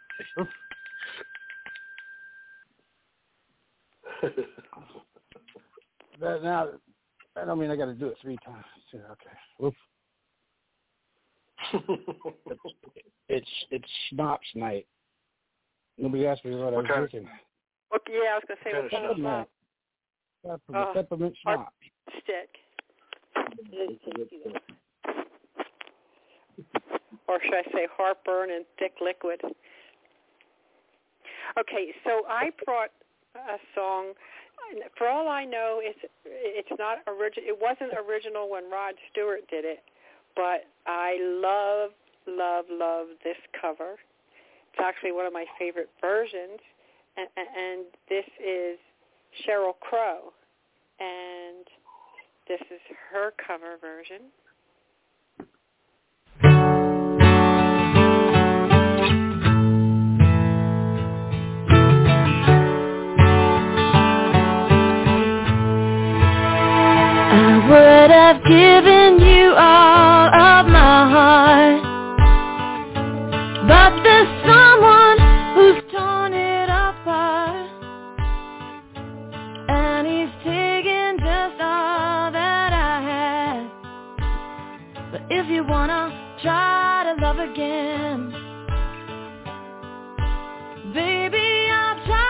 But now, I don't mean I got to do it three times. Okay. Whoop. it's, it's it's schnapps night. Nobody asked me what I was okay. drinking. Okay, yeah, I was going to say what kind of Peppermint. Peppermint, Oh, peppermint schnapps. Stick. Or should I say heartburn and thick liquid? Okay, so I brought a song. For all I know, it's it's not original. It wasn't original when Rod Stewart did it, but I love, love, love this cover. It's actually one of my favorite versions, and, and this is Sheryl Crow, and this is her cover version. Would have given you all of my heart, but there's someone who's torn it apart, and he's taken just all that I have. But if you wanna try to love again, baby, I'll try.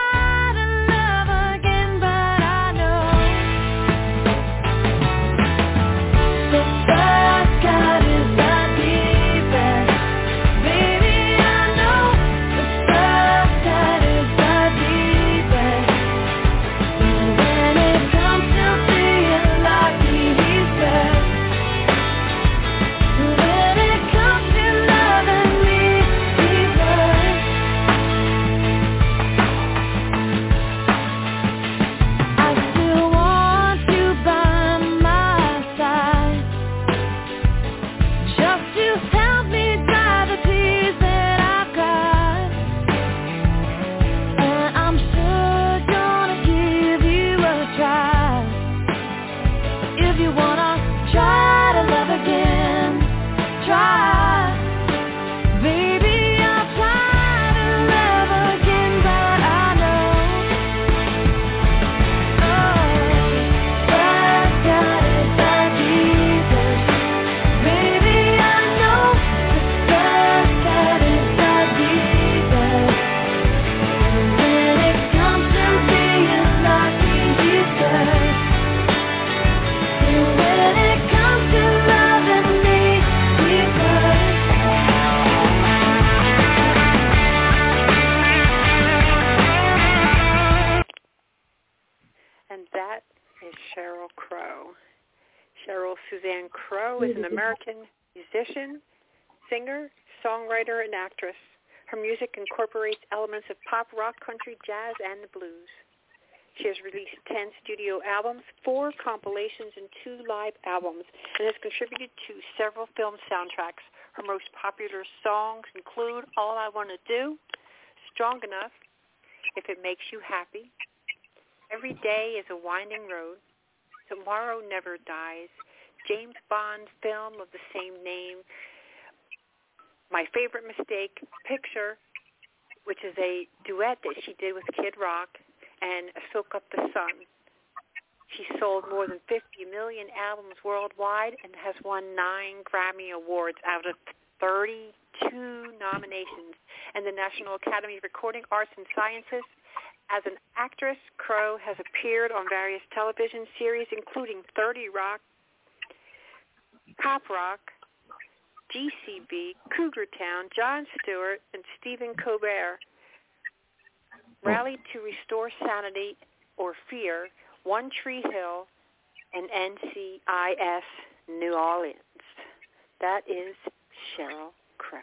Crow is an American musician, singer, songwriter, and actress. Her music incorporates elements of pop, rock, country, jazz, and the blues. She has released ten studio albums, four compilations, and two live albums, and has contributed to several film soundtracks. Her most popular songs include All I Want to Do, Strong Enough, If It Makes You Happy, Every Day is a Winding Road, Tomorrow Never Dies, James Bond film of the same name, My Favorite Mistake, Picture, which is a duet that she did with Kid Rock, and Soak Up the Sun. She sold more than fifty million albums worldwide and has won nine Grammy Awards out of thirty-two nominations in the National Academy of Recording Arts and Sciences. As an actress, Crow has appeared on various television series, including thirty Rock, Cop Rock, G C B, Cougar Town, Jon Stewart, and Stephen Colbert. Rally to Restore Sanity or Fear, One Tree Hill, and N C I S New Orleans. That is Sheryl Crow.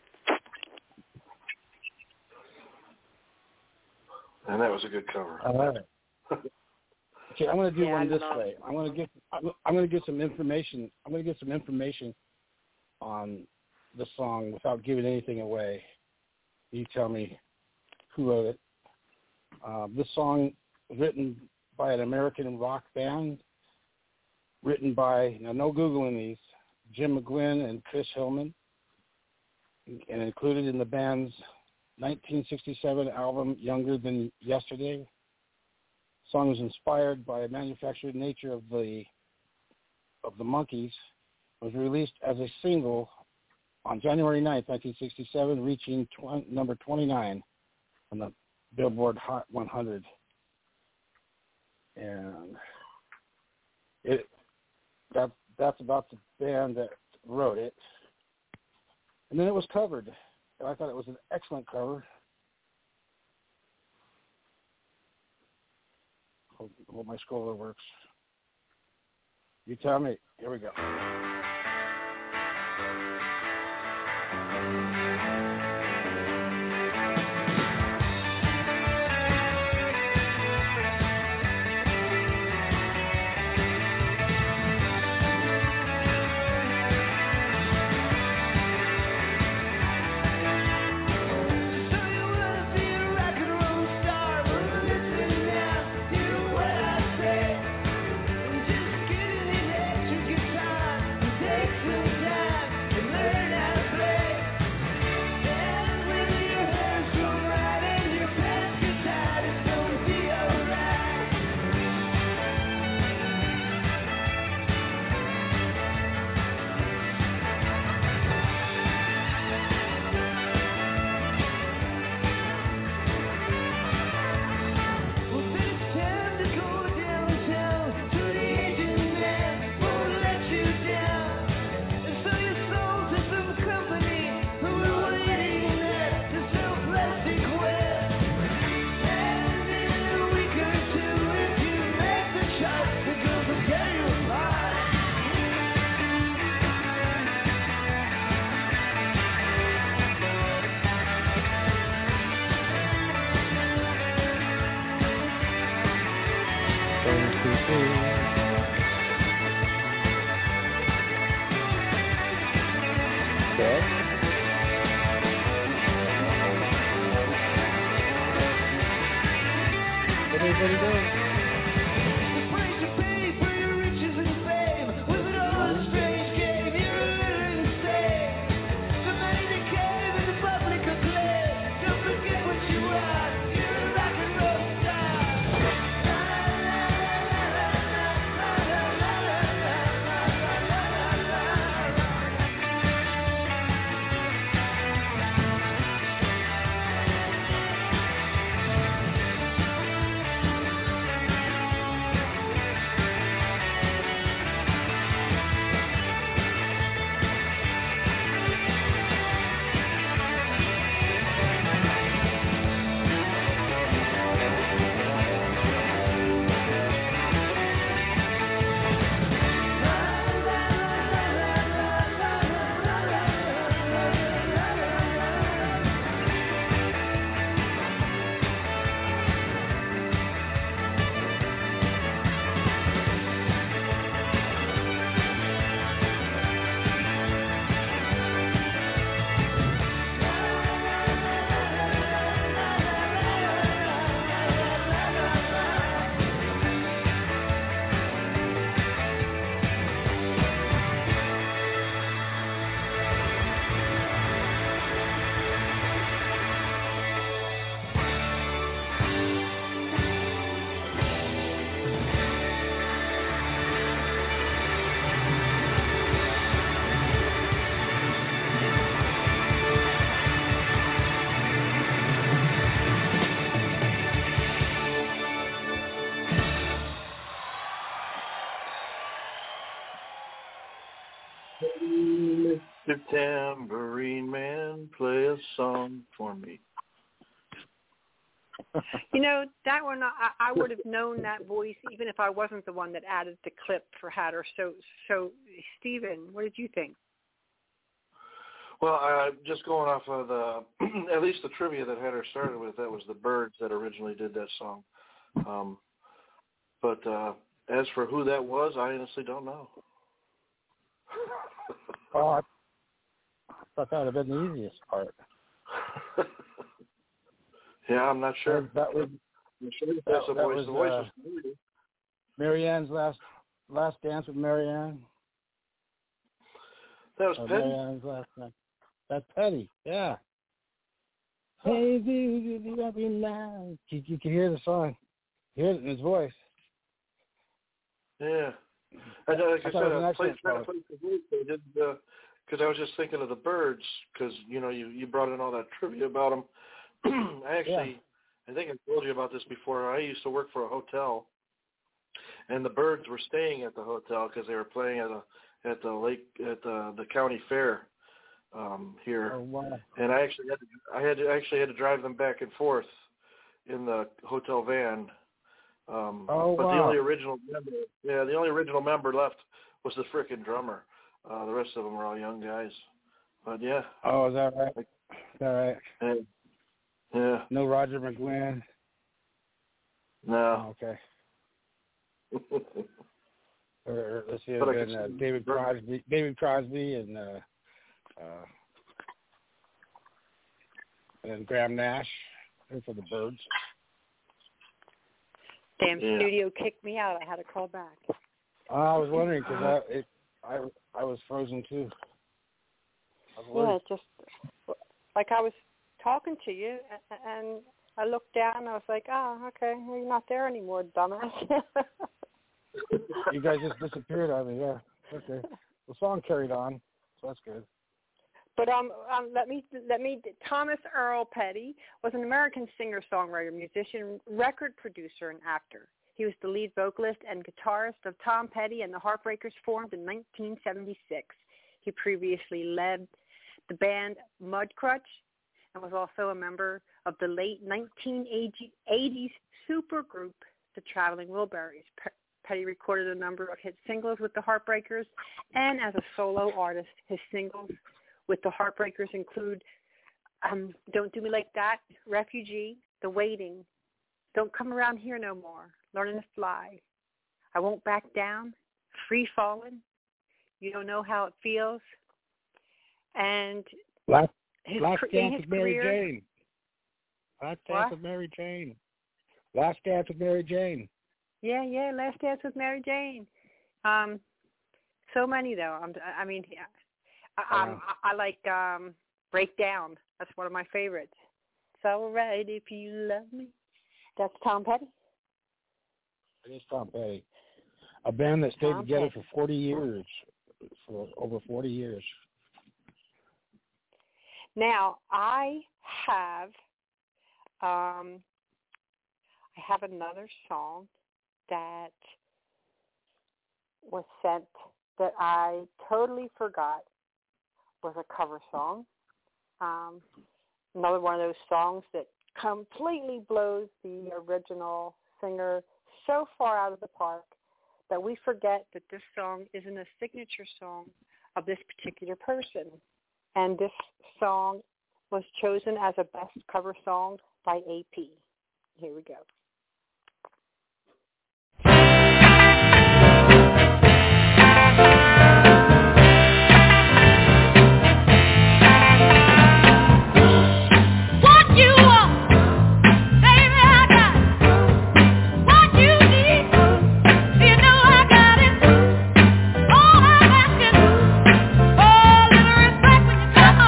And that was a good cover. I love it. Okay, I'm going to do Yeah, one I this love way. I'm going to get. I'm, I'm going to get some information. I'm going to get some information on the song without giving anything away. You tell me who wrote it. Uh, this song was written by an American rock band, written by, now no Googling these, Jim McGuinn and Chris Hillman, and included in the band's nineteen sixty-seven album, Younger Than Yesterday. The song was inspired by the manufactured nature of the of the Monkees. It was released as a single on January ninth, nineteen sixty-seven, reaching tw- number twenty-nine on the Billboard Hot one hundred, and it that that's about the band that wrote it. And then it was covered, and I thought it was an excellent cover. Hope, hope my scroller works. You tell me. Here we go. Mister Tambourine Man, play a song for me. You know, that one, I, I would have known that voice even if I wasn't the one that added the clip for Hatter. So, so Stephen, what did you think? Well, uh, just going off of the, at least the trivia that Hatter started with, that was the Byrds that originally did that song. Um, but uh, as for who that was, I honestly don't know. Oh, I thought that would have been the easiest part. Yeah, I'm not sure. That was, I'm sure that, that's the that voice. was The voice uh, was Marianne's last last dance with Marianne. That was oh, Petty. Marianne's last dance. That's Petty. Yeah. Hey, baby, you got me now. You, you can hear the song. You hear it in his voice. Yeah. I, like I, I said, I played, trying to play the voice. I did because uh, I was just thinking of the Byrds because you know you you brought in all that trivia about them. I actually, yeah. I think I told you about this before. I used to work for a hotel, and the Byrds were staying at the hotel because they were playing at a at the lake at the, the county fair um, here. Oh, wow. And I actually had to, I had to actually had to drive them back and forth in the hotel van. Um, oh, but wow. the only original member, yeah, the only original member left was the frickin' drummer. Uh, the rest of them were all young guys. But yeah. Oh, is that right? Is that right? And, yeah. No Roger McGuinn? No. Oh, okay. or, or let's see, it But been uh, David Crosby, David Crosby, and uh, uh, and Graham Nash. They're for the Byrds. Damn yeah. studio kicked me out. I had to call back. Uh, I was wondering because I, it, I I was frozen too. I was yeah, just like I was talking to you, and I looked down, and I was like, oh, okay, well, you're not there anymore, dumbass. You guys just disappeared on me, yeah. Okay. The song carried on, so that's good. But um, um, let me let me. Thomas Earl Petty was an American singer, songwriter, musician, record producer, and actor. He was the lead vocalist and guitarist of Tom Petty and the Heartbreakers, formed in nineteen seventy-six. He previously led the band Mudcrutch and was also a member of the late nineteen eighties supergroup, the Traveling Wilburys. Petty recorded a number of hit singles with the Heartbreakers, and as a solo artist, his singles with the Heartbreakers include um, Don't Do Me Like That, Refugee, The Waiting, Don't Come Around Here No More, Learning to Fly, I Won't Back Down, Free Fallin', You Don't Know How It Feels, and Last, his, last in Dance his with Mary career, Jane. Last what? Dance with Mary Jane. Last Dance with Mary Jane. Yeah, yeah, Last Dance with Mary Jane. Um, so many though. I'm, I mean, yeah. I, um, I, I like um, Breakdown. That's one of my favorites. It's all right if you love me. That's Tom Petty. It is Tom Petty. A band that stayed Tom together Petty. for forty years, for over forty years. Now, I have, um, I have another song that was sent that I totally forgot was a cover song. Um, another one of those songs that completely blows the original singer so far out of the park that we forget that this song isn't a signature song of this particular person. And this song was chosen as a best cover song by A P. Here we go.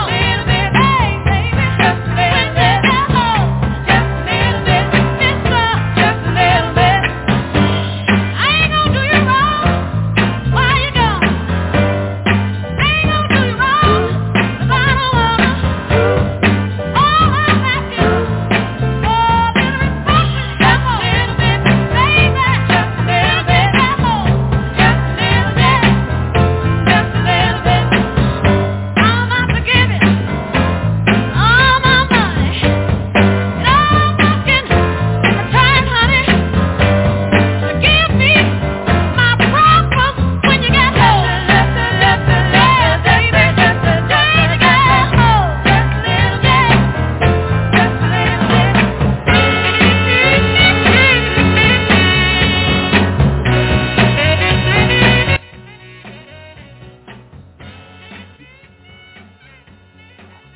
Just a little bit, this love.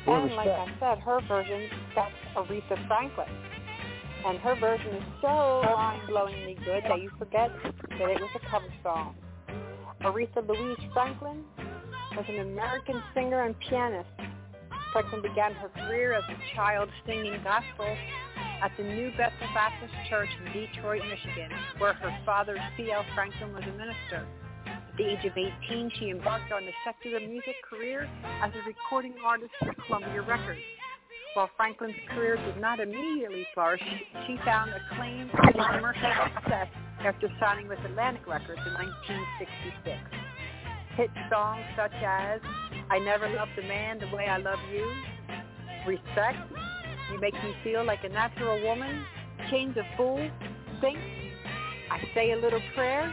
More and like respect. I said, her version, that's Aretha Franklin. And her version is so mind-blowingly good that you forget that it was a cover song. Aretha Louise Franklin was an American singer and pianist. Franklin began her career as a child singing gospel at the New Bethel Baptist Church in Detroit, Michigan, where her father, C L Franklin, was a minister. At the age of eighteen, she embarked on a secular music career as a recording artist for Columbia Records. While Franklin's career did not immediately flourish, she found acclaim and commercial success after signing with Atlantic Records in nineteen sixty-six. Hit songs such as I Never Loved a Man the Way I Love You, Respect, You Make Me Feel Like a Natural Woman, Chains of Fools, Think, I Say a Little Prayer,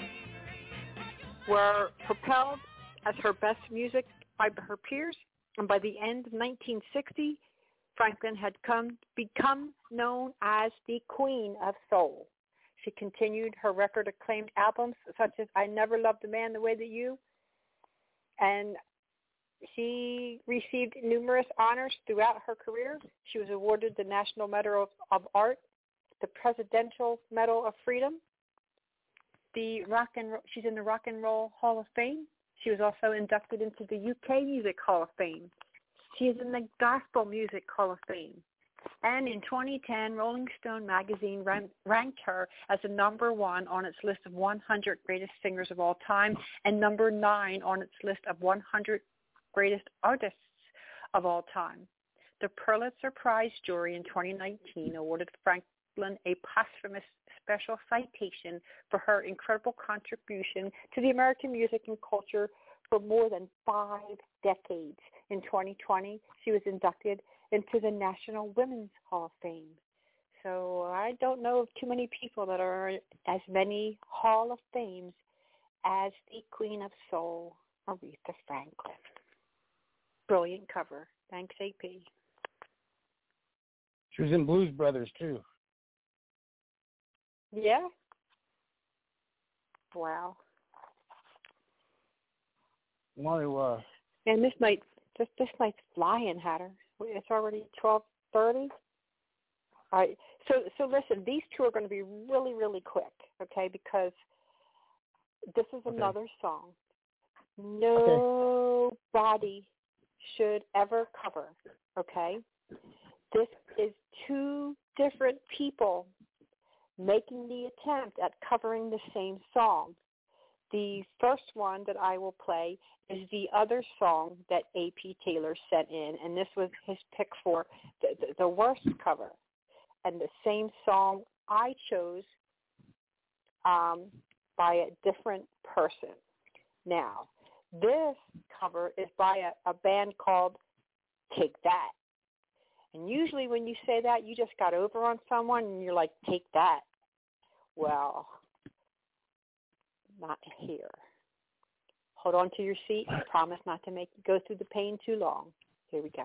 were propelled as her best music by her peers, and by the end of nineteen sixty, Franklin had come become known as the Queen of Soul. She continued her record-acclaimed albums such as I Never Loved a Man the Way That You, and she received numerous honors throughout her career. She was awarded the National Medal of, of Art, the Presidential Medal of Freedom, the rock and ro- she's in the Rock and Roll Hall of Fame. She was also inducted into the U K Music Hall of Fame. She is in the Gospel Music Hall of Fame. And in twenty ten, Rolling Stone magazine ran- ranked her as the number one on its list of one hundred greatest singers of all time and number nine on its list of one hundred greatest artists of all time. The Pulitzer Prize jury in twenty nineteen awarded Franklin a posthumous special citation for her incredible contribution to the American music and culture for more than five decades. In twenty twenty, she was inducted into the National Women's Hall of Fame. So I don't know of too many people that are as many Hall of Fames as the Queen of Soul, Aretha Franklin. Brilliant cover. Thanks, A P. She was in Blues Brothers, too. Yeah? Wow. Want to, uh... And this night, this, this night's flying, Hatter. It's already twelve thirty. All right. So, so listen, these two are going to be really, really quick, okay, because this is Okay. another song nobody okay. should ever cover, okay? This is two different people making the attempt at covering the same song. The first one that I will play is the other song that A P Taylor sent in, and this was his pick for the, the, the worst cover. And the same song I chose um, by a different person. Now, this cover is by a, a band called Take That. And usually when you say that, you just got over on someone and you're like, take that. Well, not here. Hold on to your seat and promise not to make you go through the pain too long. Here we go.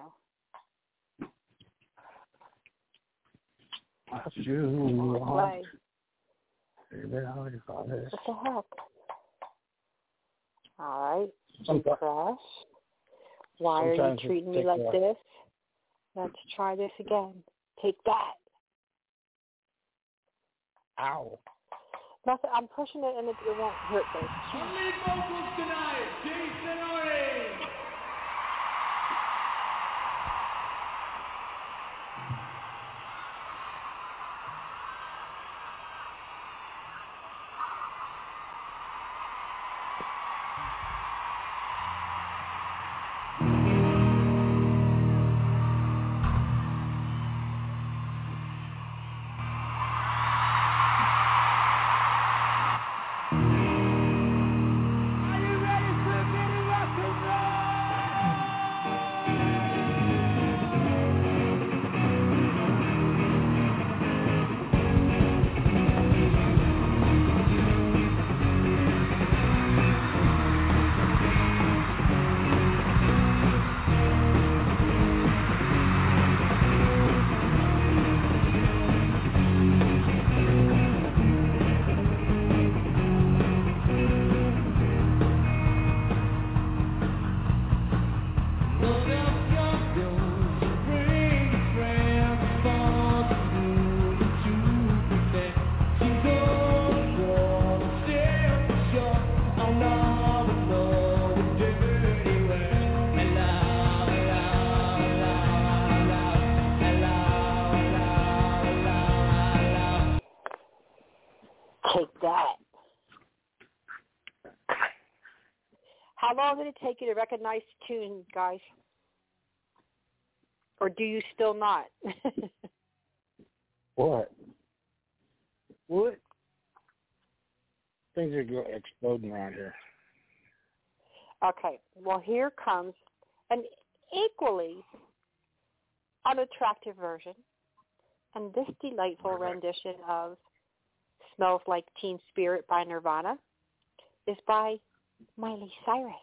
What you Play. What the heck? All right. Sometimes, Crash. Why are you treating me like this? Let's try this again. Take that. Ow. Nothing, I'm pushing it and it, it won't hurt me. On lead vocals tonight, Jason Orange. Are you ready for a bit of rock Take that. How long did it take you to recognize the tune, guys? Or do you still not? What? What? Things are exploding around here. Okay. Well, here comes an equally unattractive version, and this delightful rendition of Smells Like Teen Spirit by Nirvana is by Miley Cyrus.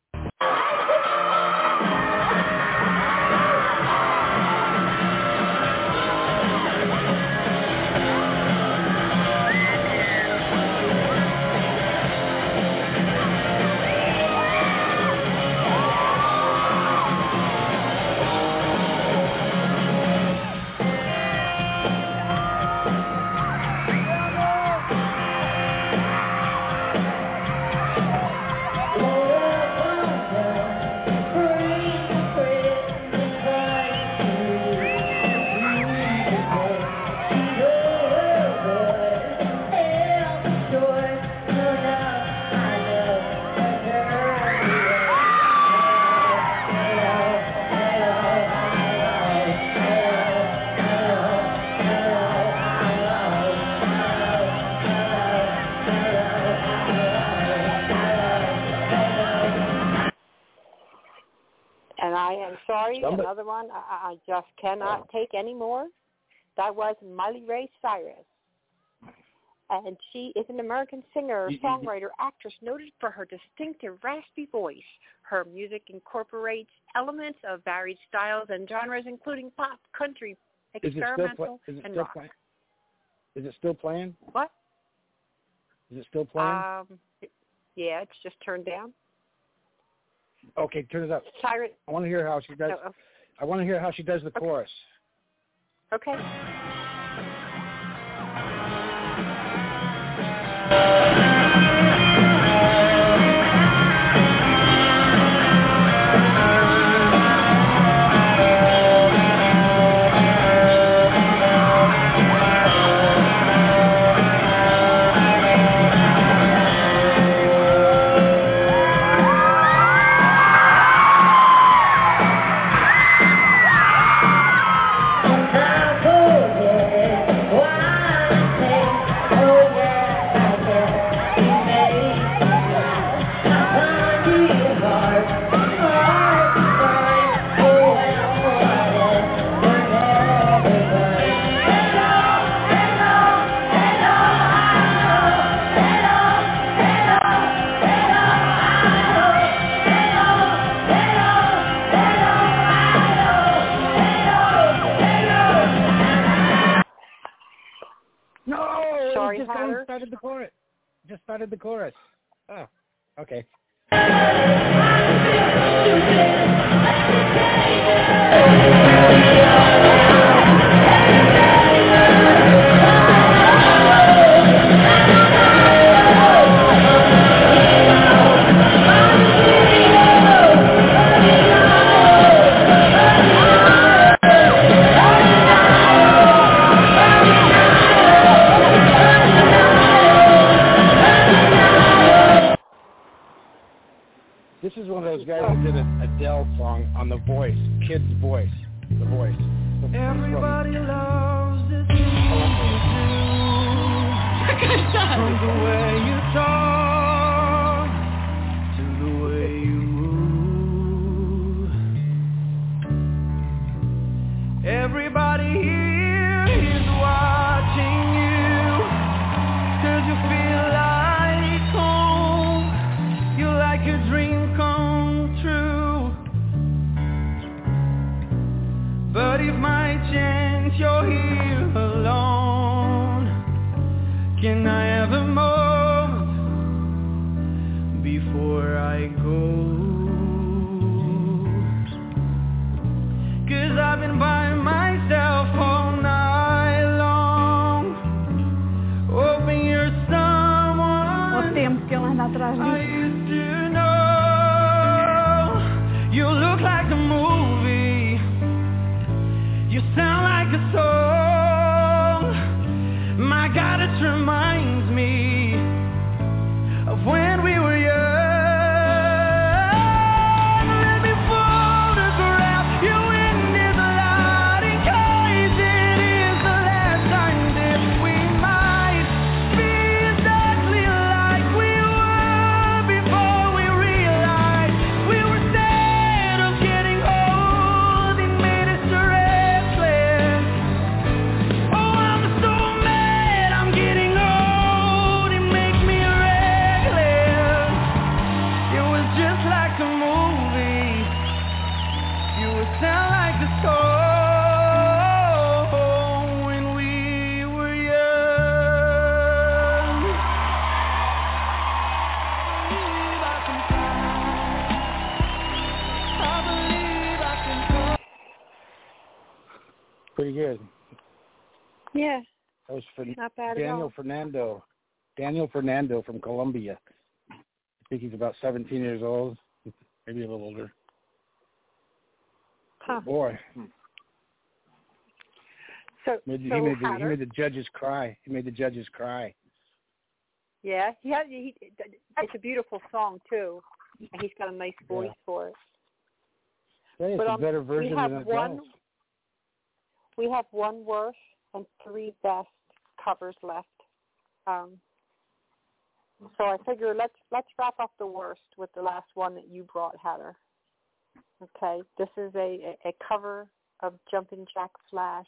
Sorry, Somebody. Another one. I, I just cannot take any more. That was Miley Ray Cyrus. And she is an American singer, songwriter, actress noted for her distinctive raspy voice. Her music incorporates elements of varied styles and genres, including pop, country, experimental, is it still, is it and still rock. Play, is it still playing? What? Is it still playing? Um, yeah, it's just turned down. Okay, turn it up. Cyrus. I want to hear how she does. No. I want to hear how she does the Okay. chorus. Okay. Started the chorus. Just started the chorus. Oh, okay. This is one of those guys who did an Adele song on The Voice, Kid's Voice, The Voice. The Everybody loves this thing you do. From the way you talk to the way you move. Everybody here is watching you, 'cause you feel like home. You're like a dream come true. But if my chance you're here alone, can I have a moment before I go? 'Cause I've been by myself all night long, hoping you're someone O tempo que ela anda atrás I disso. used to know. You look like a movie, you sound like a song. My God, it reminds me the storm when we were young. I believe I can fly. I believe I can fly. Pretty good. Yeah. That was for Not bad at Daniel all. Fernando. Daniel Fernando from Colombia. I think he's about seventeen years old, maybe a little older. Huh. Boy. So, He made, so he, made the, he Hatter, made the judges cry. He made the judges cry. yeah, he had. He, it's a beautiful song too, and he's got a nice voice Yeah. for it. Yeah, it's But, a um, better we version have than it one. does. We have one worst and three best covers left. Um, so I figure let's let's wrap up the worst with the last one that you brought, Hatter. Okay, this is a, a, a cover of Jumpin' Jack Flash.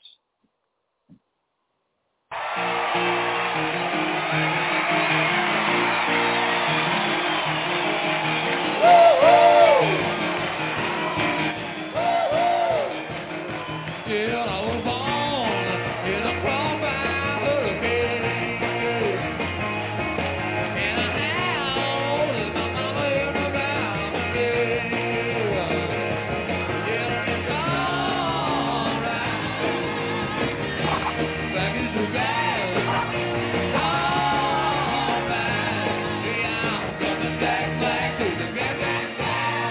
Still, I was born in a crop by hurricane. And now is my mama in the ground again. Yeah, it's alright. Back into gas. Alright. Yeah, I'm coming back, back to the gas, gas, gas.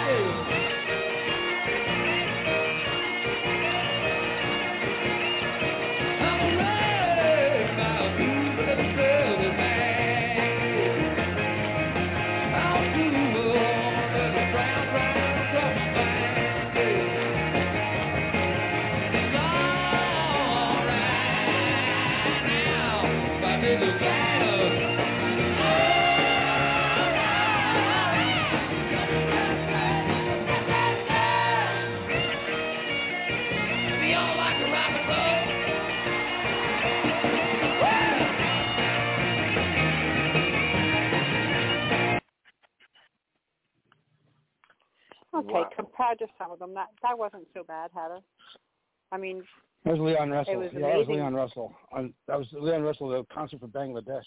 Okay, Wow. compared to some of them, that that wasn't so bad, Hatter. I mean, That was Leon Russell. It was yeah, that was amazing. Leon Russell. On, that was Leon Russell, the concert for Bangladesh.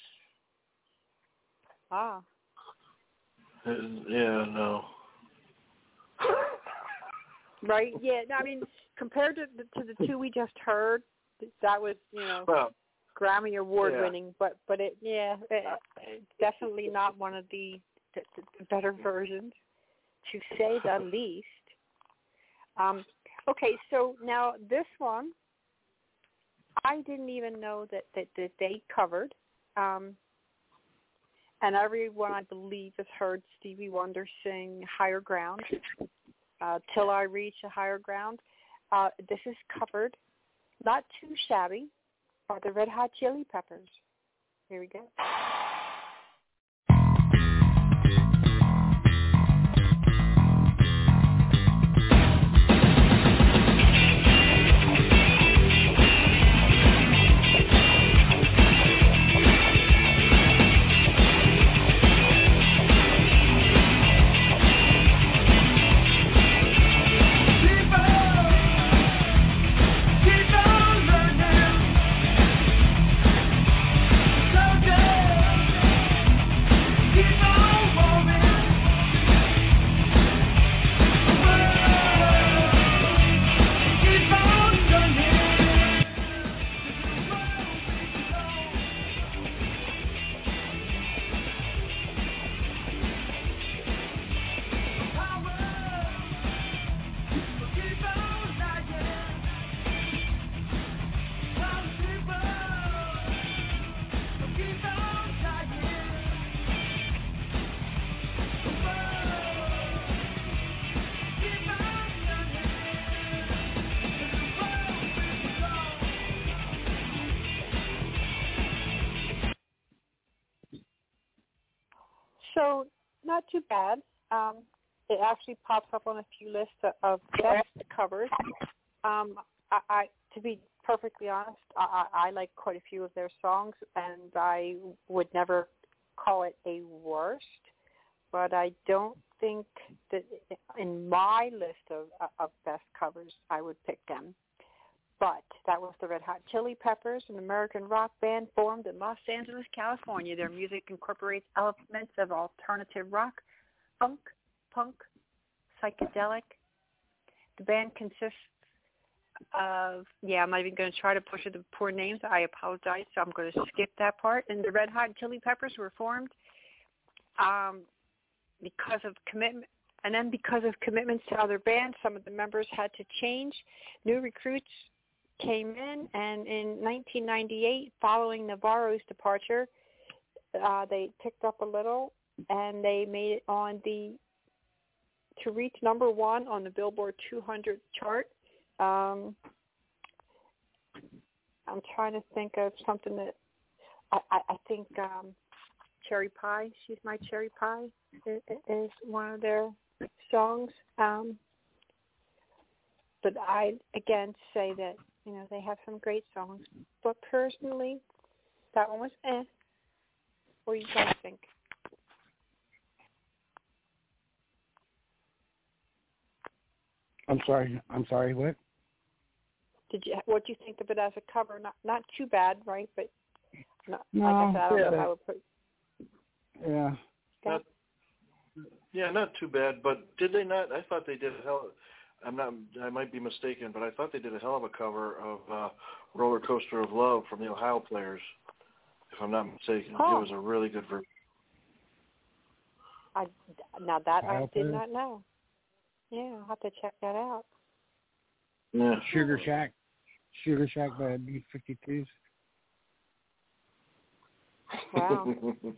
ah, Uh, Yeah, no. right? Yeah, I mean, compared to the, to the two we just heard, that was, you know, Well, Grammy award yeah. winning. But but it, yeah, it, it's definitely not one of the, the, the better versions, to say the least. Um, okay, so now this one, I didn't even know that, that, that they covered. Um, and everyone, I believe, has heard Stevie Wonder sing Higher Ground, uh, Till I Reach a Higher Ground. Uh, this is covered, not too shabby, by the Red Hot Chili Peppers. Here we go. So not too bad. Um, it actually pops up on a few lists of best covers. Um, I, I, to be perfectly honest, I, I like quite a few of their songs, and I would never call it a worst. But I don't think that in my list of, of best covers, I would pick them. But that was the Red Hot Chili Peppers, an American rock band formed in Los Angeles, California. Their music incorporates elements of alternative rock, funk, punk, psychedelic. The band consists of, yeah, I'm not even going to try to push the poor names. I apologize, so I'm going to skip that part. And the Red Hot Chili Peppers were formed um, because of commitment. And then because of commitments to other bands, some of the members had to change. New recruits came in, and in nineteen ninety-eight, following Navarro's departure, uh, they picked up a little, and they made it on the, to reach number one on the Billboard two hundred chart. Um, I'm trying to think of something that, I, I, I think um, Cherry Pie, She's My Cherry Pie, is, is one of their songs. Um, but I, again, say that, you know, they have some great songs. But personally, that one was eh. What do you guys think? I'm sorry. I'm sorry. What? Did you? What do you think of it as a cover? Not not too bad, right? But not, No, like I said, I don't yeah. know how I would put. Yeah. Not, yeah, not too bad. But did they not? I thought they did a hell. I'm not. I might be mistaken, but I thought they did a hell of a cover of uh, "Roller Coaster of Love" from the Ohio Players. If I'm not mistaken, oh. It was a really good version. I now that Ohio I did Players? not know. Yeah, I'll have to check that out. Yeah. Sugar Shack. Sugar Shack by B fifty-twos. Wow.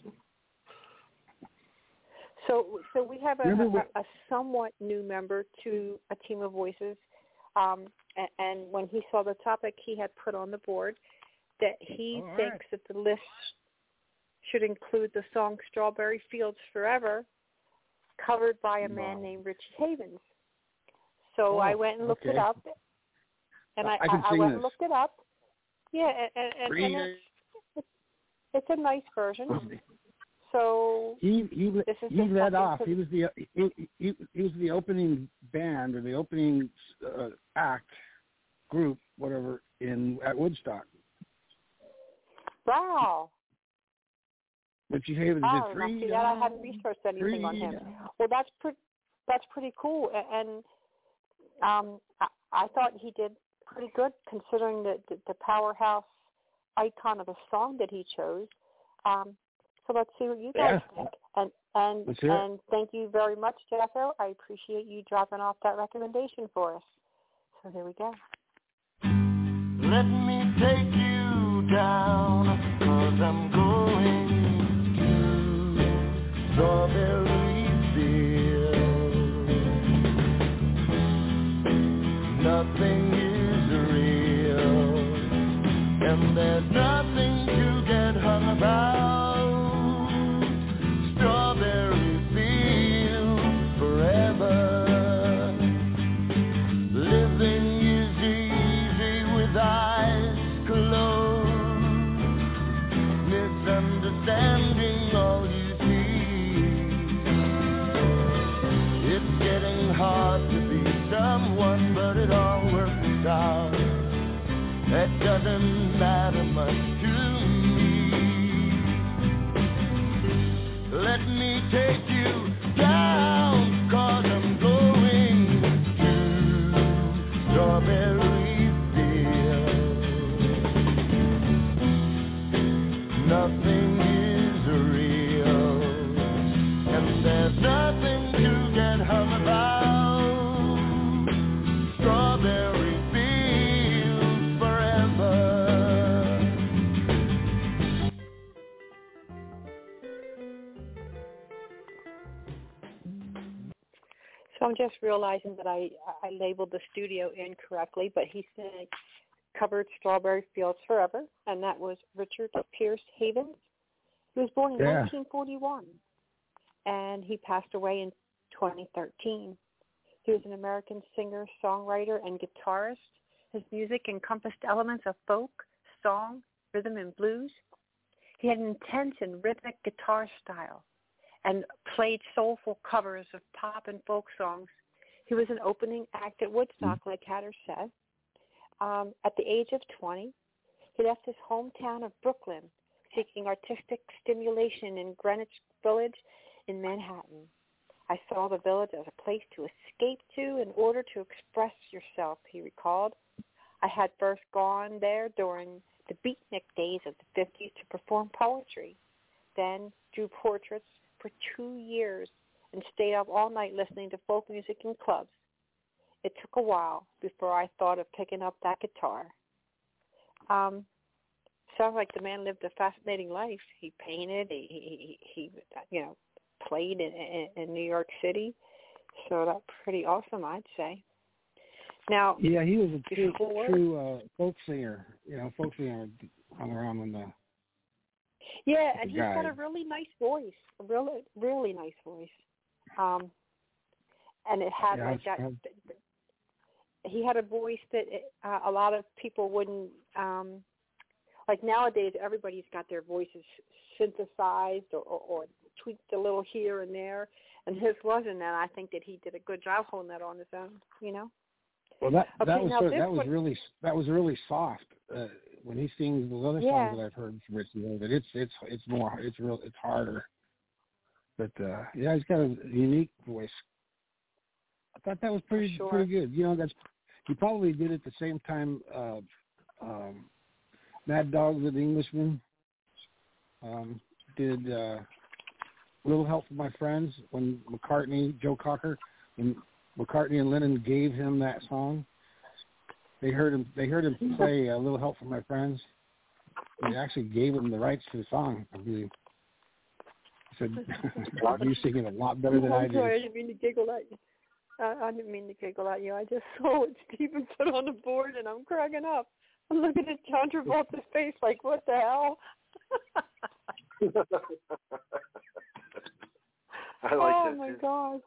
So, so we have a, a, a somewhat new member to a team of voices, um, and, and when he saw the topic, he had put on the board that he All thinks right. that the list should include the song "Strawberry Fields Forever," covered by a man Wow. named Richie Havens. So Oh, I went and looked okay. it up, and I, I can I, I sing went this. and looked it up. Yeah, and, and, and it's, it's it's a nice version. So He he this is he just led something off. to- He was the he, he, he was the opening band or the opening uh, act group, whatever, in at Woodstock. Wow. Richie Havens Oh, did now three. see that I hadn't researched anything on him. Well, that's pretty. That's pretty cool, A- and um, I, I thought he did pretty good considering the, the the powerhouse icon of a song that he chose. Um, so let's see what you guys Yeah. think. And and Let's hear it. and thank you very much, Jeffo. I appreciate you dropping off that recommendation for us. So here we go. Let me take you down, 'cause I'm going to Strawberry Fields. Nothing is real, and there's nothing to get hung about. Strawberry Fields forever. Living is easy with eyes closed. Misunderstanding all you see. It's getting hard to be someone, but it all works out. That doesn't matter much to me. Let me take you down, 'cause I'm going to Strawberry Fields. Nothing is real, and there's nothing to get hung about. Strawberry Fields forever. So I'm just realizing that I I labeled the studio incorrectly, but he said covered Strawberry Fields Forever, and that was Richard Pierce Havens. He was born in Yeah. nineteen forty-one, and he passed away in twenty thirteen. He was an American singer, songwriter, and guitarist. His music encompassed elements of folk, song, rhythm, and blues. He had an intense and rhythmic guitar style and played soulful covers of pop and folk songs. He was an opening act at Woodstock, like Hatter said. Um, at the age of twenty, he left his hometown of Brooklyn, seeking artistic stimulation in Greenwich Village in Manhattan. I saw the village as a place to escape to in order to express yourself, he recalled. I had first gone there during the beatnik days of the fifties to perform poetry, then drew portraits for two years and stayed up all night listening to folk music in clubs. It took a while before I thought of picking up that guitar. Um, sounds like the man lived a fascinating life. He painted, he, he, he you know, played in, in, in New York City, so that's pretty awesome, I'd say. Now, yeah, he was a true, before, true uh, folk singer. You know, folk singer hung around when the yeah, and he's guy. got a really nice voice, a really, really nice voice. Um, and it had yeah, like that. I've, He had a voice that uh, a lot of people wouldn't. Um, like nowadays, everybody's got their voices synthesized or, or, or tweaked a little here and there, and his wasn't. And I think that he did a good job holding that on his own. You know. Well, that okay, that was now sort, this that was one, really that was really soft. Uh, when he sings those other yeah. songs that I've heard from Richie David, it's it's it's more it's real it's harder. But uh, yeah, he's got a unique voice. I thought that was pretty sure. pretty good. You know, that's he probably did it the same time. Uh, um, Mad Dog, the Englishman, um, did uh, Little Help from My Friends when McCartney, Joe Cocker, when McCartney and Lennon gave him that song. They heard him. They heard him play uh, "Little Help from My Friends." They actually gave him the rights to the song. I believe. He said, "You sing it a lot better than I'm I do." sorry, I didn't mean to giggle at you. Uh, I didn't mean to giggle at you. I just saw what Stephen put on the board, and I'm cracking up. I'm looking at John Travolta's face like, what the hell? I like oh, that my too. God.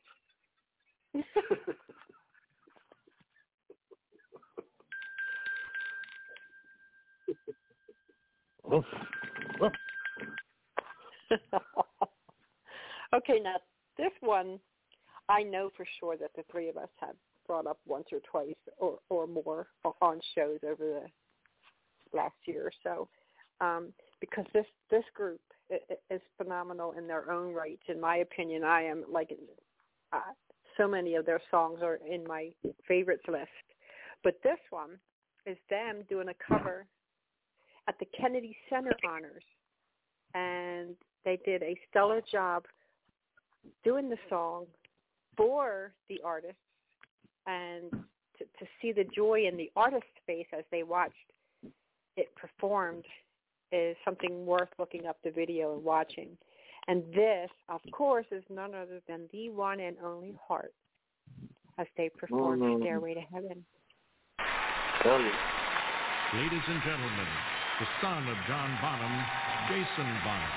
Okay, now this one, I know for sure that the three of us have brought up once or twice or, or more on shows over the last year or so, um, because this, this group is phenomenal in their own rights. In my opinion, I am like uh, so many of their songs are in my favorites list. But this one is them doing a cover at the Kennedy Center Honors, and they did a stellar job doing the song for the artists, and to, to see the joy in the artist's face as they watched it performed is something worth looking up the video and watching. And this, of course, is none other than the one and only Heart as they performed mm-hmm. Stairway to Heaven. Hell yeah. Ladies and gentlemen, the son of John Bonham, Jason Bonham.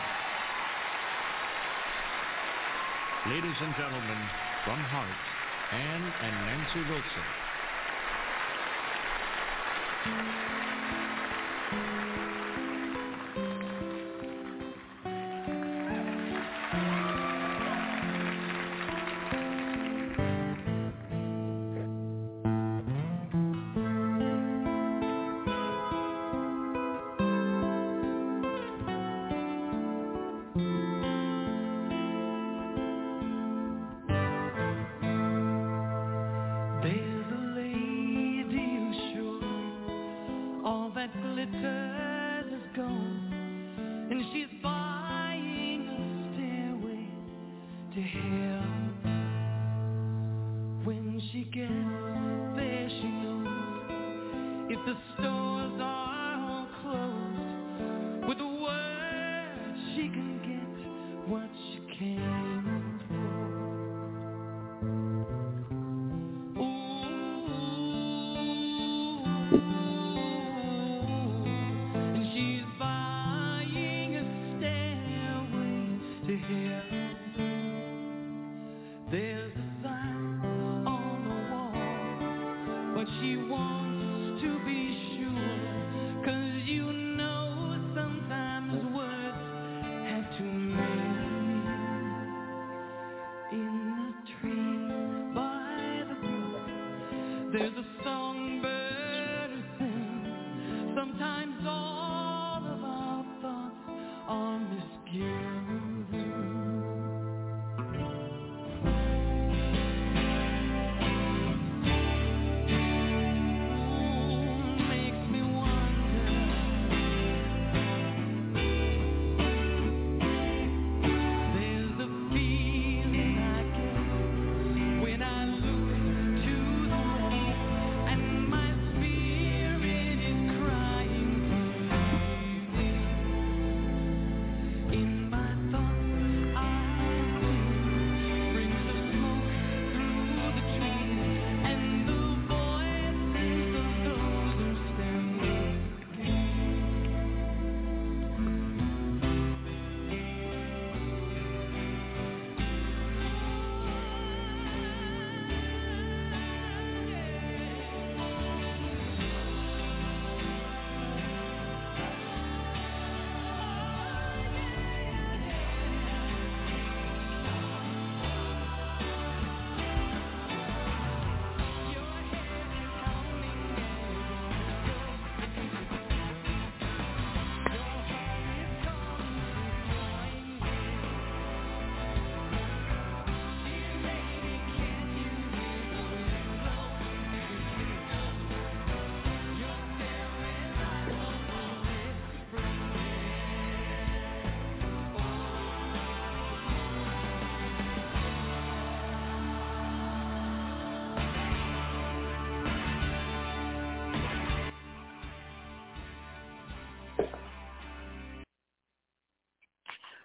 Ladies and gentlemen, from Heart, Ann and Nancy Wilson.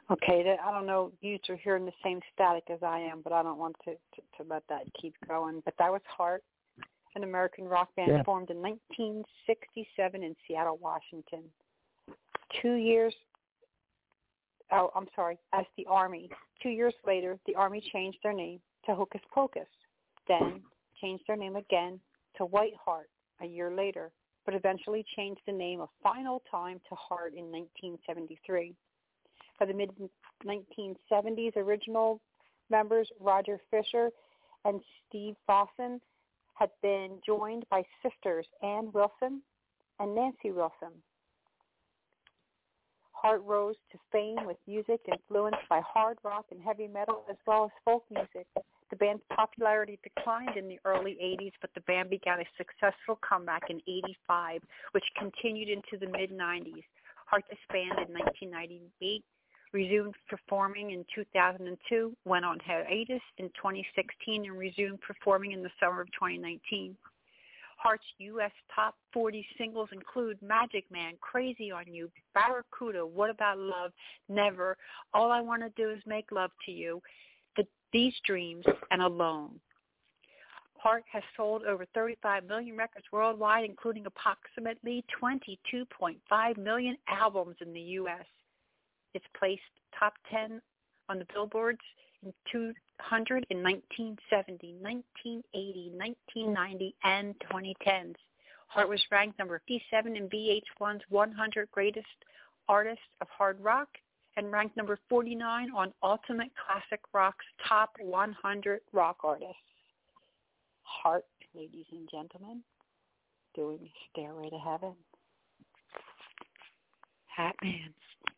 Okay, that, I don't know, you are hearing the same static as I am, but I don't want to, to, to let that keep going. But that was Heart, an American rock band yeah. formed in nineteen sixty-seven in Seattle, Washington. Two years, oh, I'm sorry, as the Army. Two years later, the Army changed their name to Hocus Pocus, then changed their name again to White Heart a year later, but eventually changed the name a final time to Heart in nineteen seventy-three. By the mid nineteen seventies, original members Roger Fisher and Steve Fossen had been joined by sisters Ann Wilson and Nancy Wilson. Heart rose to fame with music influenced by hard rock and heavy metal as well as folk music. The band's popularity declined in the early eighties, but the band began a successful comeback in eighty-five, which continued into the mid nineties. Heart disbanded in nineteen ninety-eight, resumed performing in two thousand two, went on hiatus in twenty sixteen, and resumed performing in the summer of twenty nineteen. Heart's U S top forty singles include Magic Man, Crazy on You, Barracuda, What About Love, Never, All I Want to Do Is Make Love to You, the, These Dreams, and Alone. Heart has sold over thirty-five million records worldwide, including approximately twenty-two point five million albums in the U S It's placed top ten on the billboards in two hundred in nineteen seventy, nineteen eighty, nineteen ninety, and twenty tens. Heart was ranked number fifty-seven in V H one's one hundred Greatest Artists of Hard Rock and ranked number forty-nine on Ultimate Classic Rock's Top one hundred Rock Artists. Heart, ladies and gentlemen, doing Stairway to Heaven. Hat Man.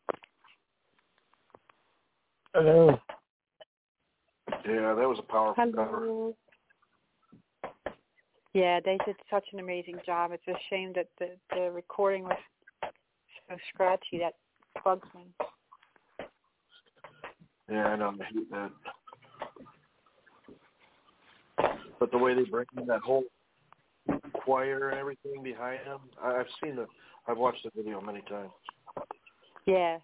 Hello. Yeah, that was a powerful Hello. cover. Yeah, they did such an amazing job. It's a shame that the, the recording was so scratchy. That bugs me. Yeah, I know. I hate that. But the way they bring in that whole choir and everything behind them, I, I've seen the, I've watched the video many times. Yeah.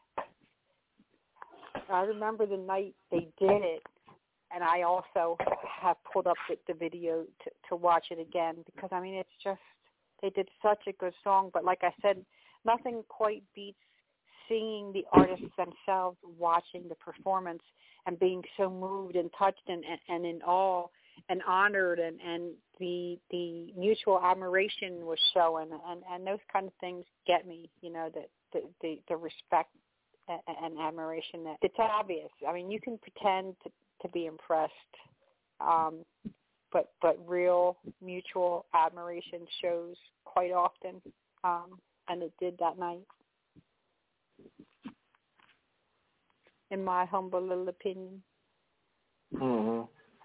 I remember the night they did it, and I also have pulled up the, the video to, to watch it again because, I mean, it's just, they did such a good song. But like I said, nothing quite beats seeing the artists themselves watching the performance and being so moved and touched and, and, and in awe and honored, and, and the the mutual admiration was showing, and, and those kind of things get me, you know, the, the, the, the respect and, and admiration. That it's obvious. I mean, you can pretend to, to be impressed, um, but but real mutual admiration shows quite often, um, and it did that night, in my humble little opinion. Mm-hmm.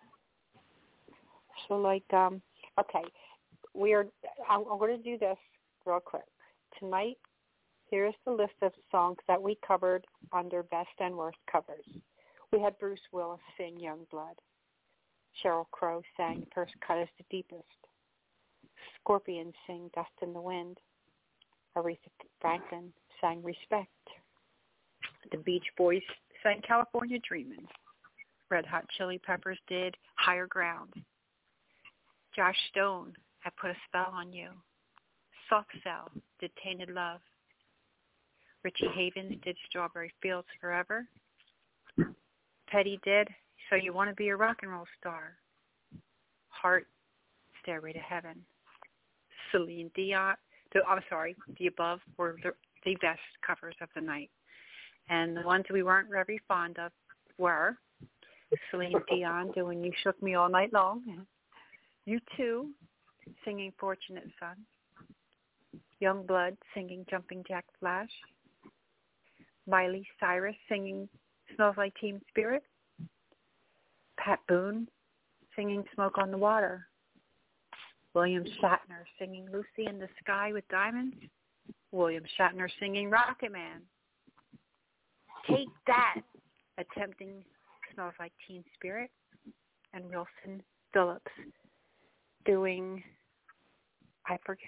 So, like, um, okay, we are. I'm, I'm going to do this real quick tonight. Here's the list of songs that we covered under Best and Worst Covers. We had Bruce Willis sing Young Blood. Sheryl Crow sang First Cut is the Deepest. Scorpions sing Dust in the Wind. Aretha Franklin sang Respect. The Beach Boys sang California Dreamin'. Red Hot Chili Peppers did Higher Ground. Josh Stone had Put a Spell on You. Soft Cell did Tainted Love. Richie Havens did Strawberry Fields Forever. Petty did So You Want to Be a Rock and Roll Star. Heart, Stairway to Heaven. Celine Dion, the, I'm sorry, the above were the, the best covers of the night. And the ones we weren't very fond of were Celine Dion doing You Shook Me All Night Long. U two singing Fortunate Son. Young Blood singing Jumping Jack Flash. Miley Cyrus singing Smells Like Teen Spirit. Pat Boone singing Smoke on the Water. William Shatner singing Lucy in the Sky with Diamonds. William Shatner singing Rocket Man. Take That attempting Smells Like Teen Spirit. And Wilson Phillips doing, I forget,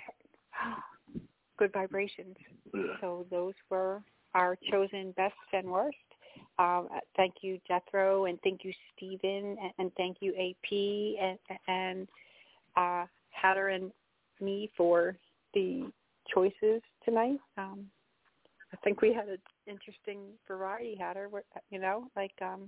Good Vibrations. So those were our chosen best and worst. Um, thank you, Jethro, and thank you, Stephen, and, and thank you, A P, and, and uh, Hatter and me for the choices tonight. Um, I think we had an interesting variety, Hatter. You know, like um,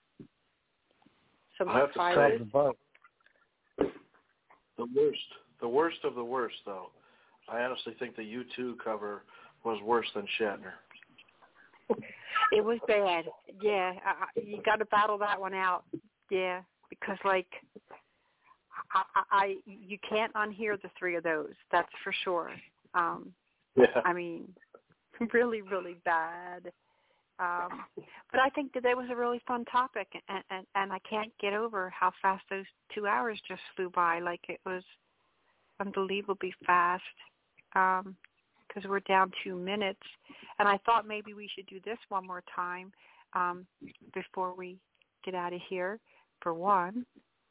some I have to surprises. say, the worst, the worst of the worst, though. I honestly think the U two cover was worse than Shatner. It was bad. Yeah, I, I, you got to battle that one out. Yeah, because like I, I, I, you can't unhear the three of those. That's for sure. Um, yeah. I mean, really, really bad. Um, but I think that that was a really fun topic, and, and and I can't get over how fast those two hours just flew by. Like it was unbelievably fast. Um, because we're down two minutes. And I thought maybe we should do this one more time um, before we get out of here, for one.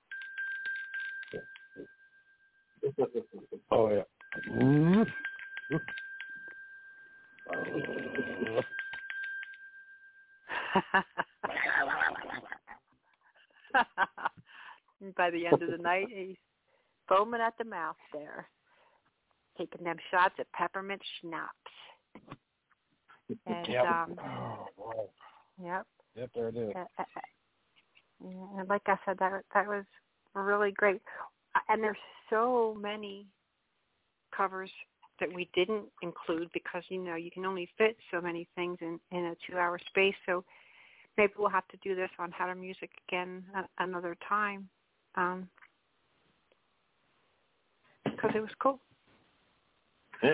Oh, yeah. Mm-hmm. By the end of the night, he's foaming at the mouth there, taking them shots at peppermint schnapps. And, yep. um, oh, wow. Yep. Yep, there it is. Uh, uh, and like I said, that that was really great. And there's so many covers that we didn't include because, you know, you can only fit so many things in, in a two-hour space. So maybe we'll have to do this on Hatter Music again a, another time um, because it was cool. Yeah.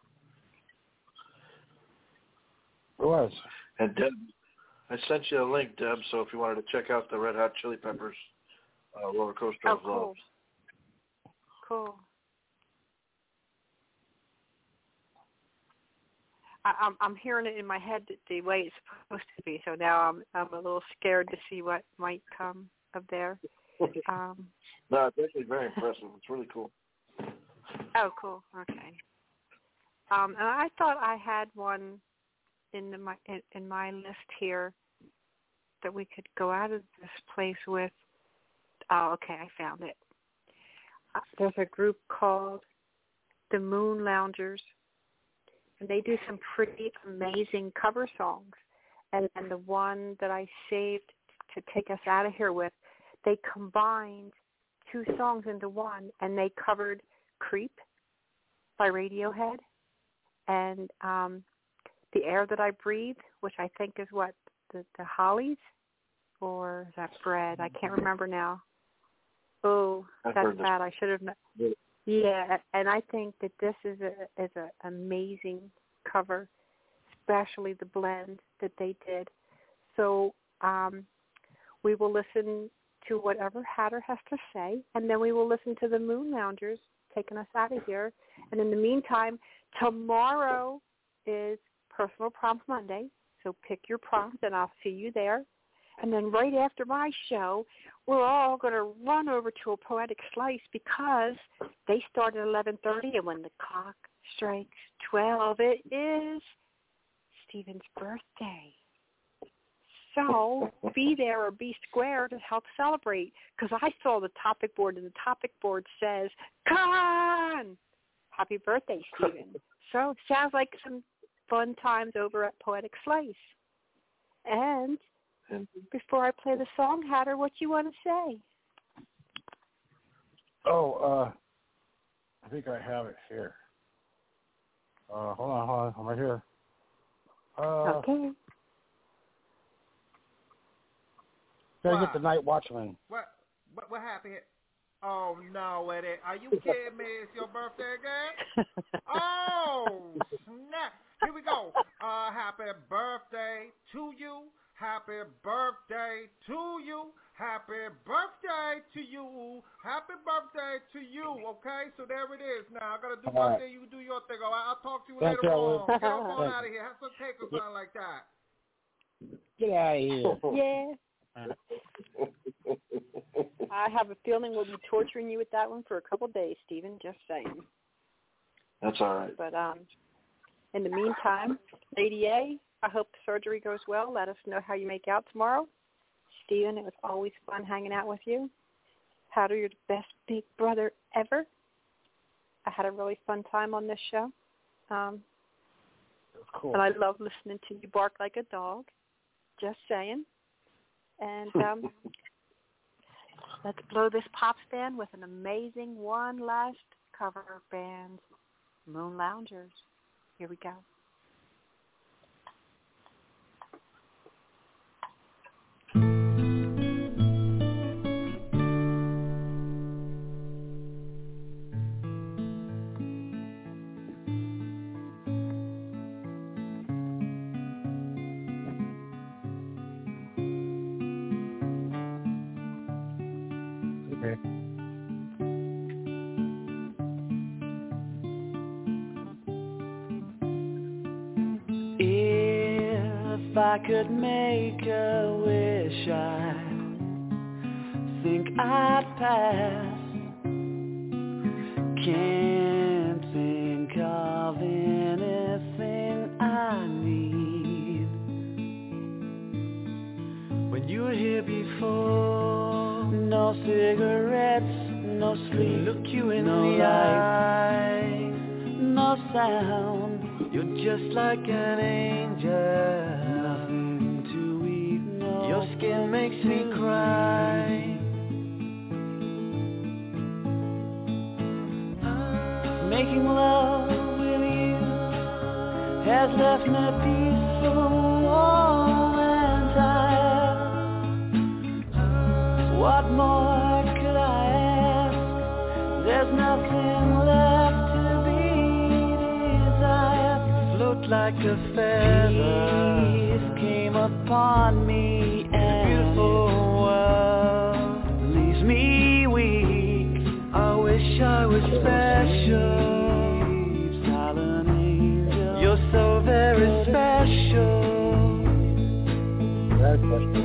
It was. And Deb, I sent you a link, Deb, so if you wanted to check out the Red Hot Chili Peppers uh, Roller Coaster oh, of cool. Love. Cool. I, I'm I'm hearing it in my head the way it's supposed to be. So now I'm I'm a little scared to see what might come of there. Um, no, it's actually very impressive. It's really cool. Oh, cool. Okay. Um, and I thought I had one in the, my in, in my list here that we could go out of this place with. Oh, okay, I found it. Uh, there's a group called the Moon Loungers, and they do some pretty amazing cover songs. And, and the one that I saved to take us out of here with, they combined two songs into one, and they covered Creep by Radiohead and um, The Air That I Breathe, which I think is what, the, the Hollies? Or is that Bread? I can't remember now. Oh, I've that's heard this. bad. I should have. Kn- yeah, and I think that this is a is an amazing cover, especially the blend that they did. So um, we will listen to whatever Hatter has to say, and then we will listen to the Moon Loungers taking us out of here. And in the meantime, tomorrow is Personal Prompt Monday, so pick your prompt, and I'll see you there. And then right after my show, we're all going to run over to a Poetic Slice because they start at eleven thirty, and when the clock strikes twelve, it is Stephen's birthday. So be there or be square to help celebrate, because I saw the topic board, and the topic board says, "Come on! Happy birthday, Stephen." So sounds like some fun times over at Poetic Slice. And before I play the song, Hatter, what you want to say? Oh, uh, I think I have it here. Uh, hold on, hold on, I'm right here. Uh, okay. Gotta Wow. get the Night Watchman. What, what, what happened? Oh, no, Eddie. Are you kidding me? It's your birthday again? Oh, snap. Here we go. Uh, happy birthday to you. Happy birthday to you. Happy birthday to you. Happy birthday to you. Okay, so there it is. Now, I got to do All my right. thing. You do your thing. All right, I'll talk to you Thank later you, on. Liz. Get up on Thank out of you. here. Have some cake or something like that. Get out of here. Yeah. I have a feeling we'll be torturing you with that one for a couple of days, Stephen, just saying. That's all right. But um, in the meantime, Lady A, I hope the surgery goes well. Let us know how you make out tomorrow. Stephen, it was always fun hanging out with you. Powder, you're the best big brother ever. I had a really fun time on this show. Um, cool. And I love listening to you bark like a dog. Just saying. And um, let's blow this pop stand with an amazing one last cover band, Moon Loungers. Here we go. If I could make a wish, I think I'd pass. Can't think of anything I need. When you were here before, no cigarettes, no sleep, look you in no the eye, no sound. You're just like an angel, nothing to eat, no. Your skin makes me cry. Making love with you has left me peaceful, warm and tired. What more could I ask? There's nothing left to be desired. Float like a feather, peace came upon me, and beautiful world leaves me weak. I wish I was special. Silent angel, you're so very special. Very special.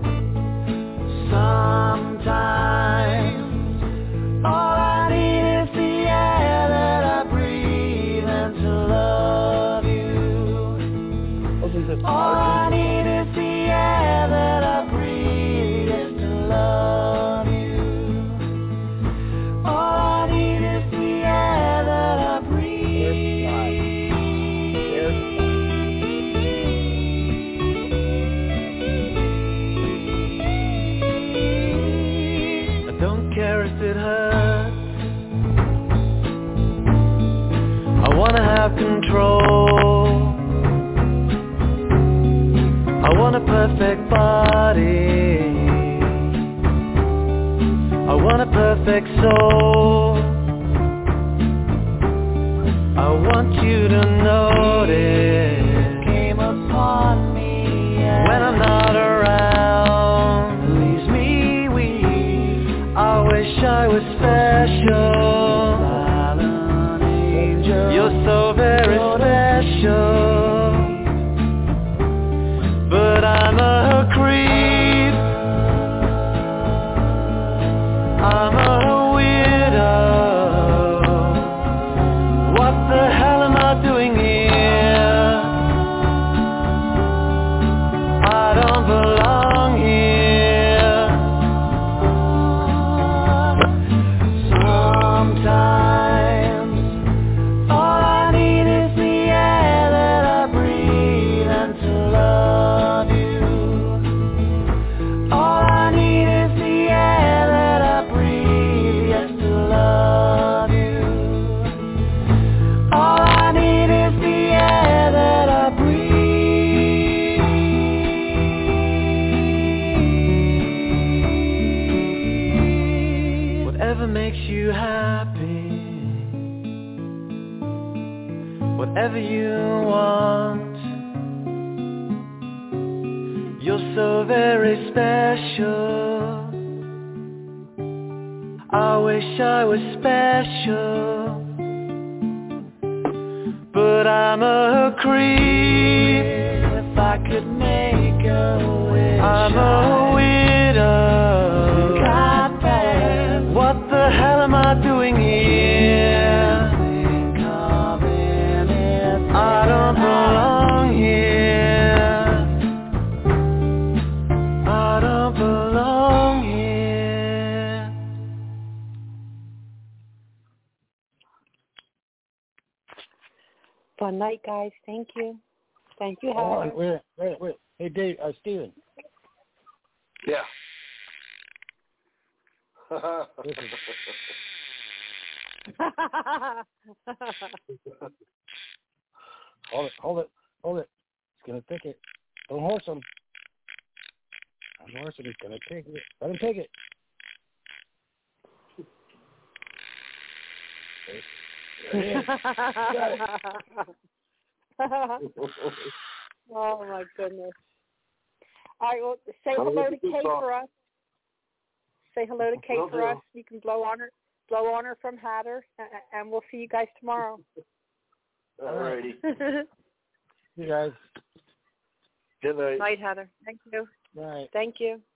Sometimes all I need is the air that I breathe and to love you. All I need is the air that I breathe and to love you. All I need is the air that I breathe. I don't care if it hurts. I wanna have control. I want a perfect body. I want a perfect soul. I want you to notice. Came upon me when I'm not around. Leaves me weak. I wish I was special. Silent angel, you're so very special. But I'm a creep. I'm a weirdo. What the hell am I doing here? I don't belong here. Sometimes all I need is the air that I breathe and to love you. All I need is the air that I breathe, yes, to love you. All I need is the air that I breathe. Whatever makes you happy, whatever you want. You're so very special. I wish I was special. But I'm a creep. If I could make a wish, I'm a weirdo. God damn, what the hell am I doing here? Think of it, I don't belong here. Fun night, guys. Thank you. Thank you, Oh, Howard. wait, wait, wait. Hey, Dave, uh, Steven. Yeah. This is, hold it, hold it, hold it. He's going to take it. Don't horse him. Don't horse him. He's going to take it. Let him take it. There he is. Got it. Oh, my goodness. All right, well, say hello to Kate for us. Say hello to Kate for us. You can blow on her, blow on her from Hatter, and we'll see you guys tomorrow. All righty. You guys. Good night. Night, Heather. Thank you. Night. Thank you.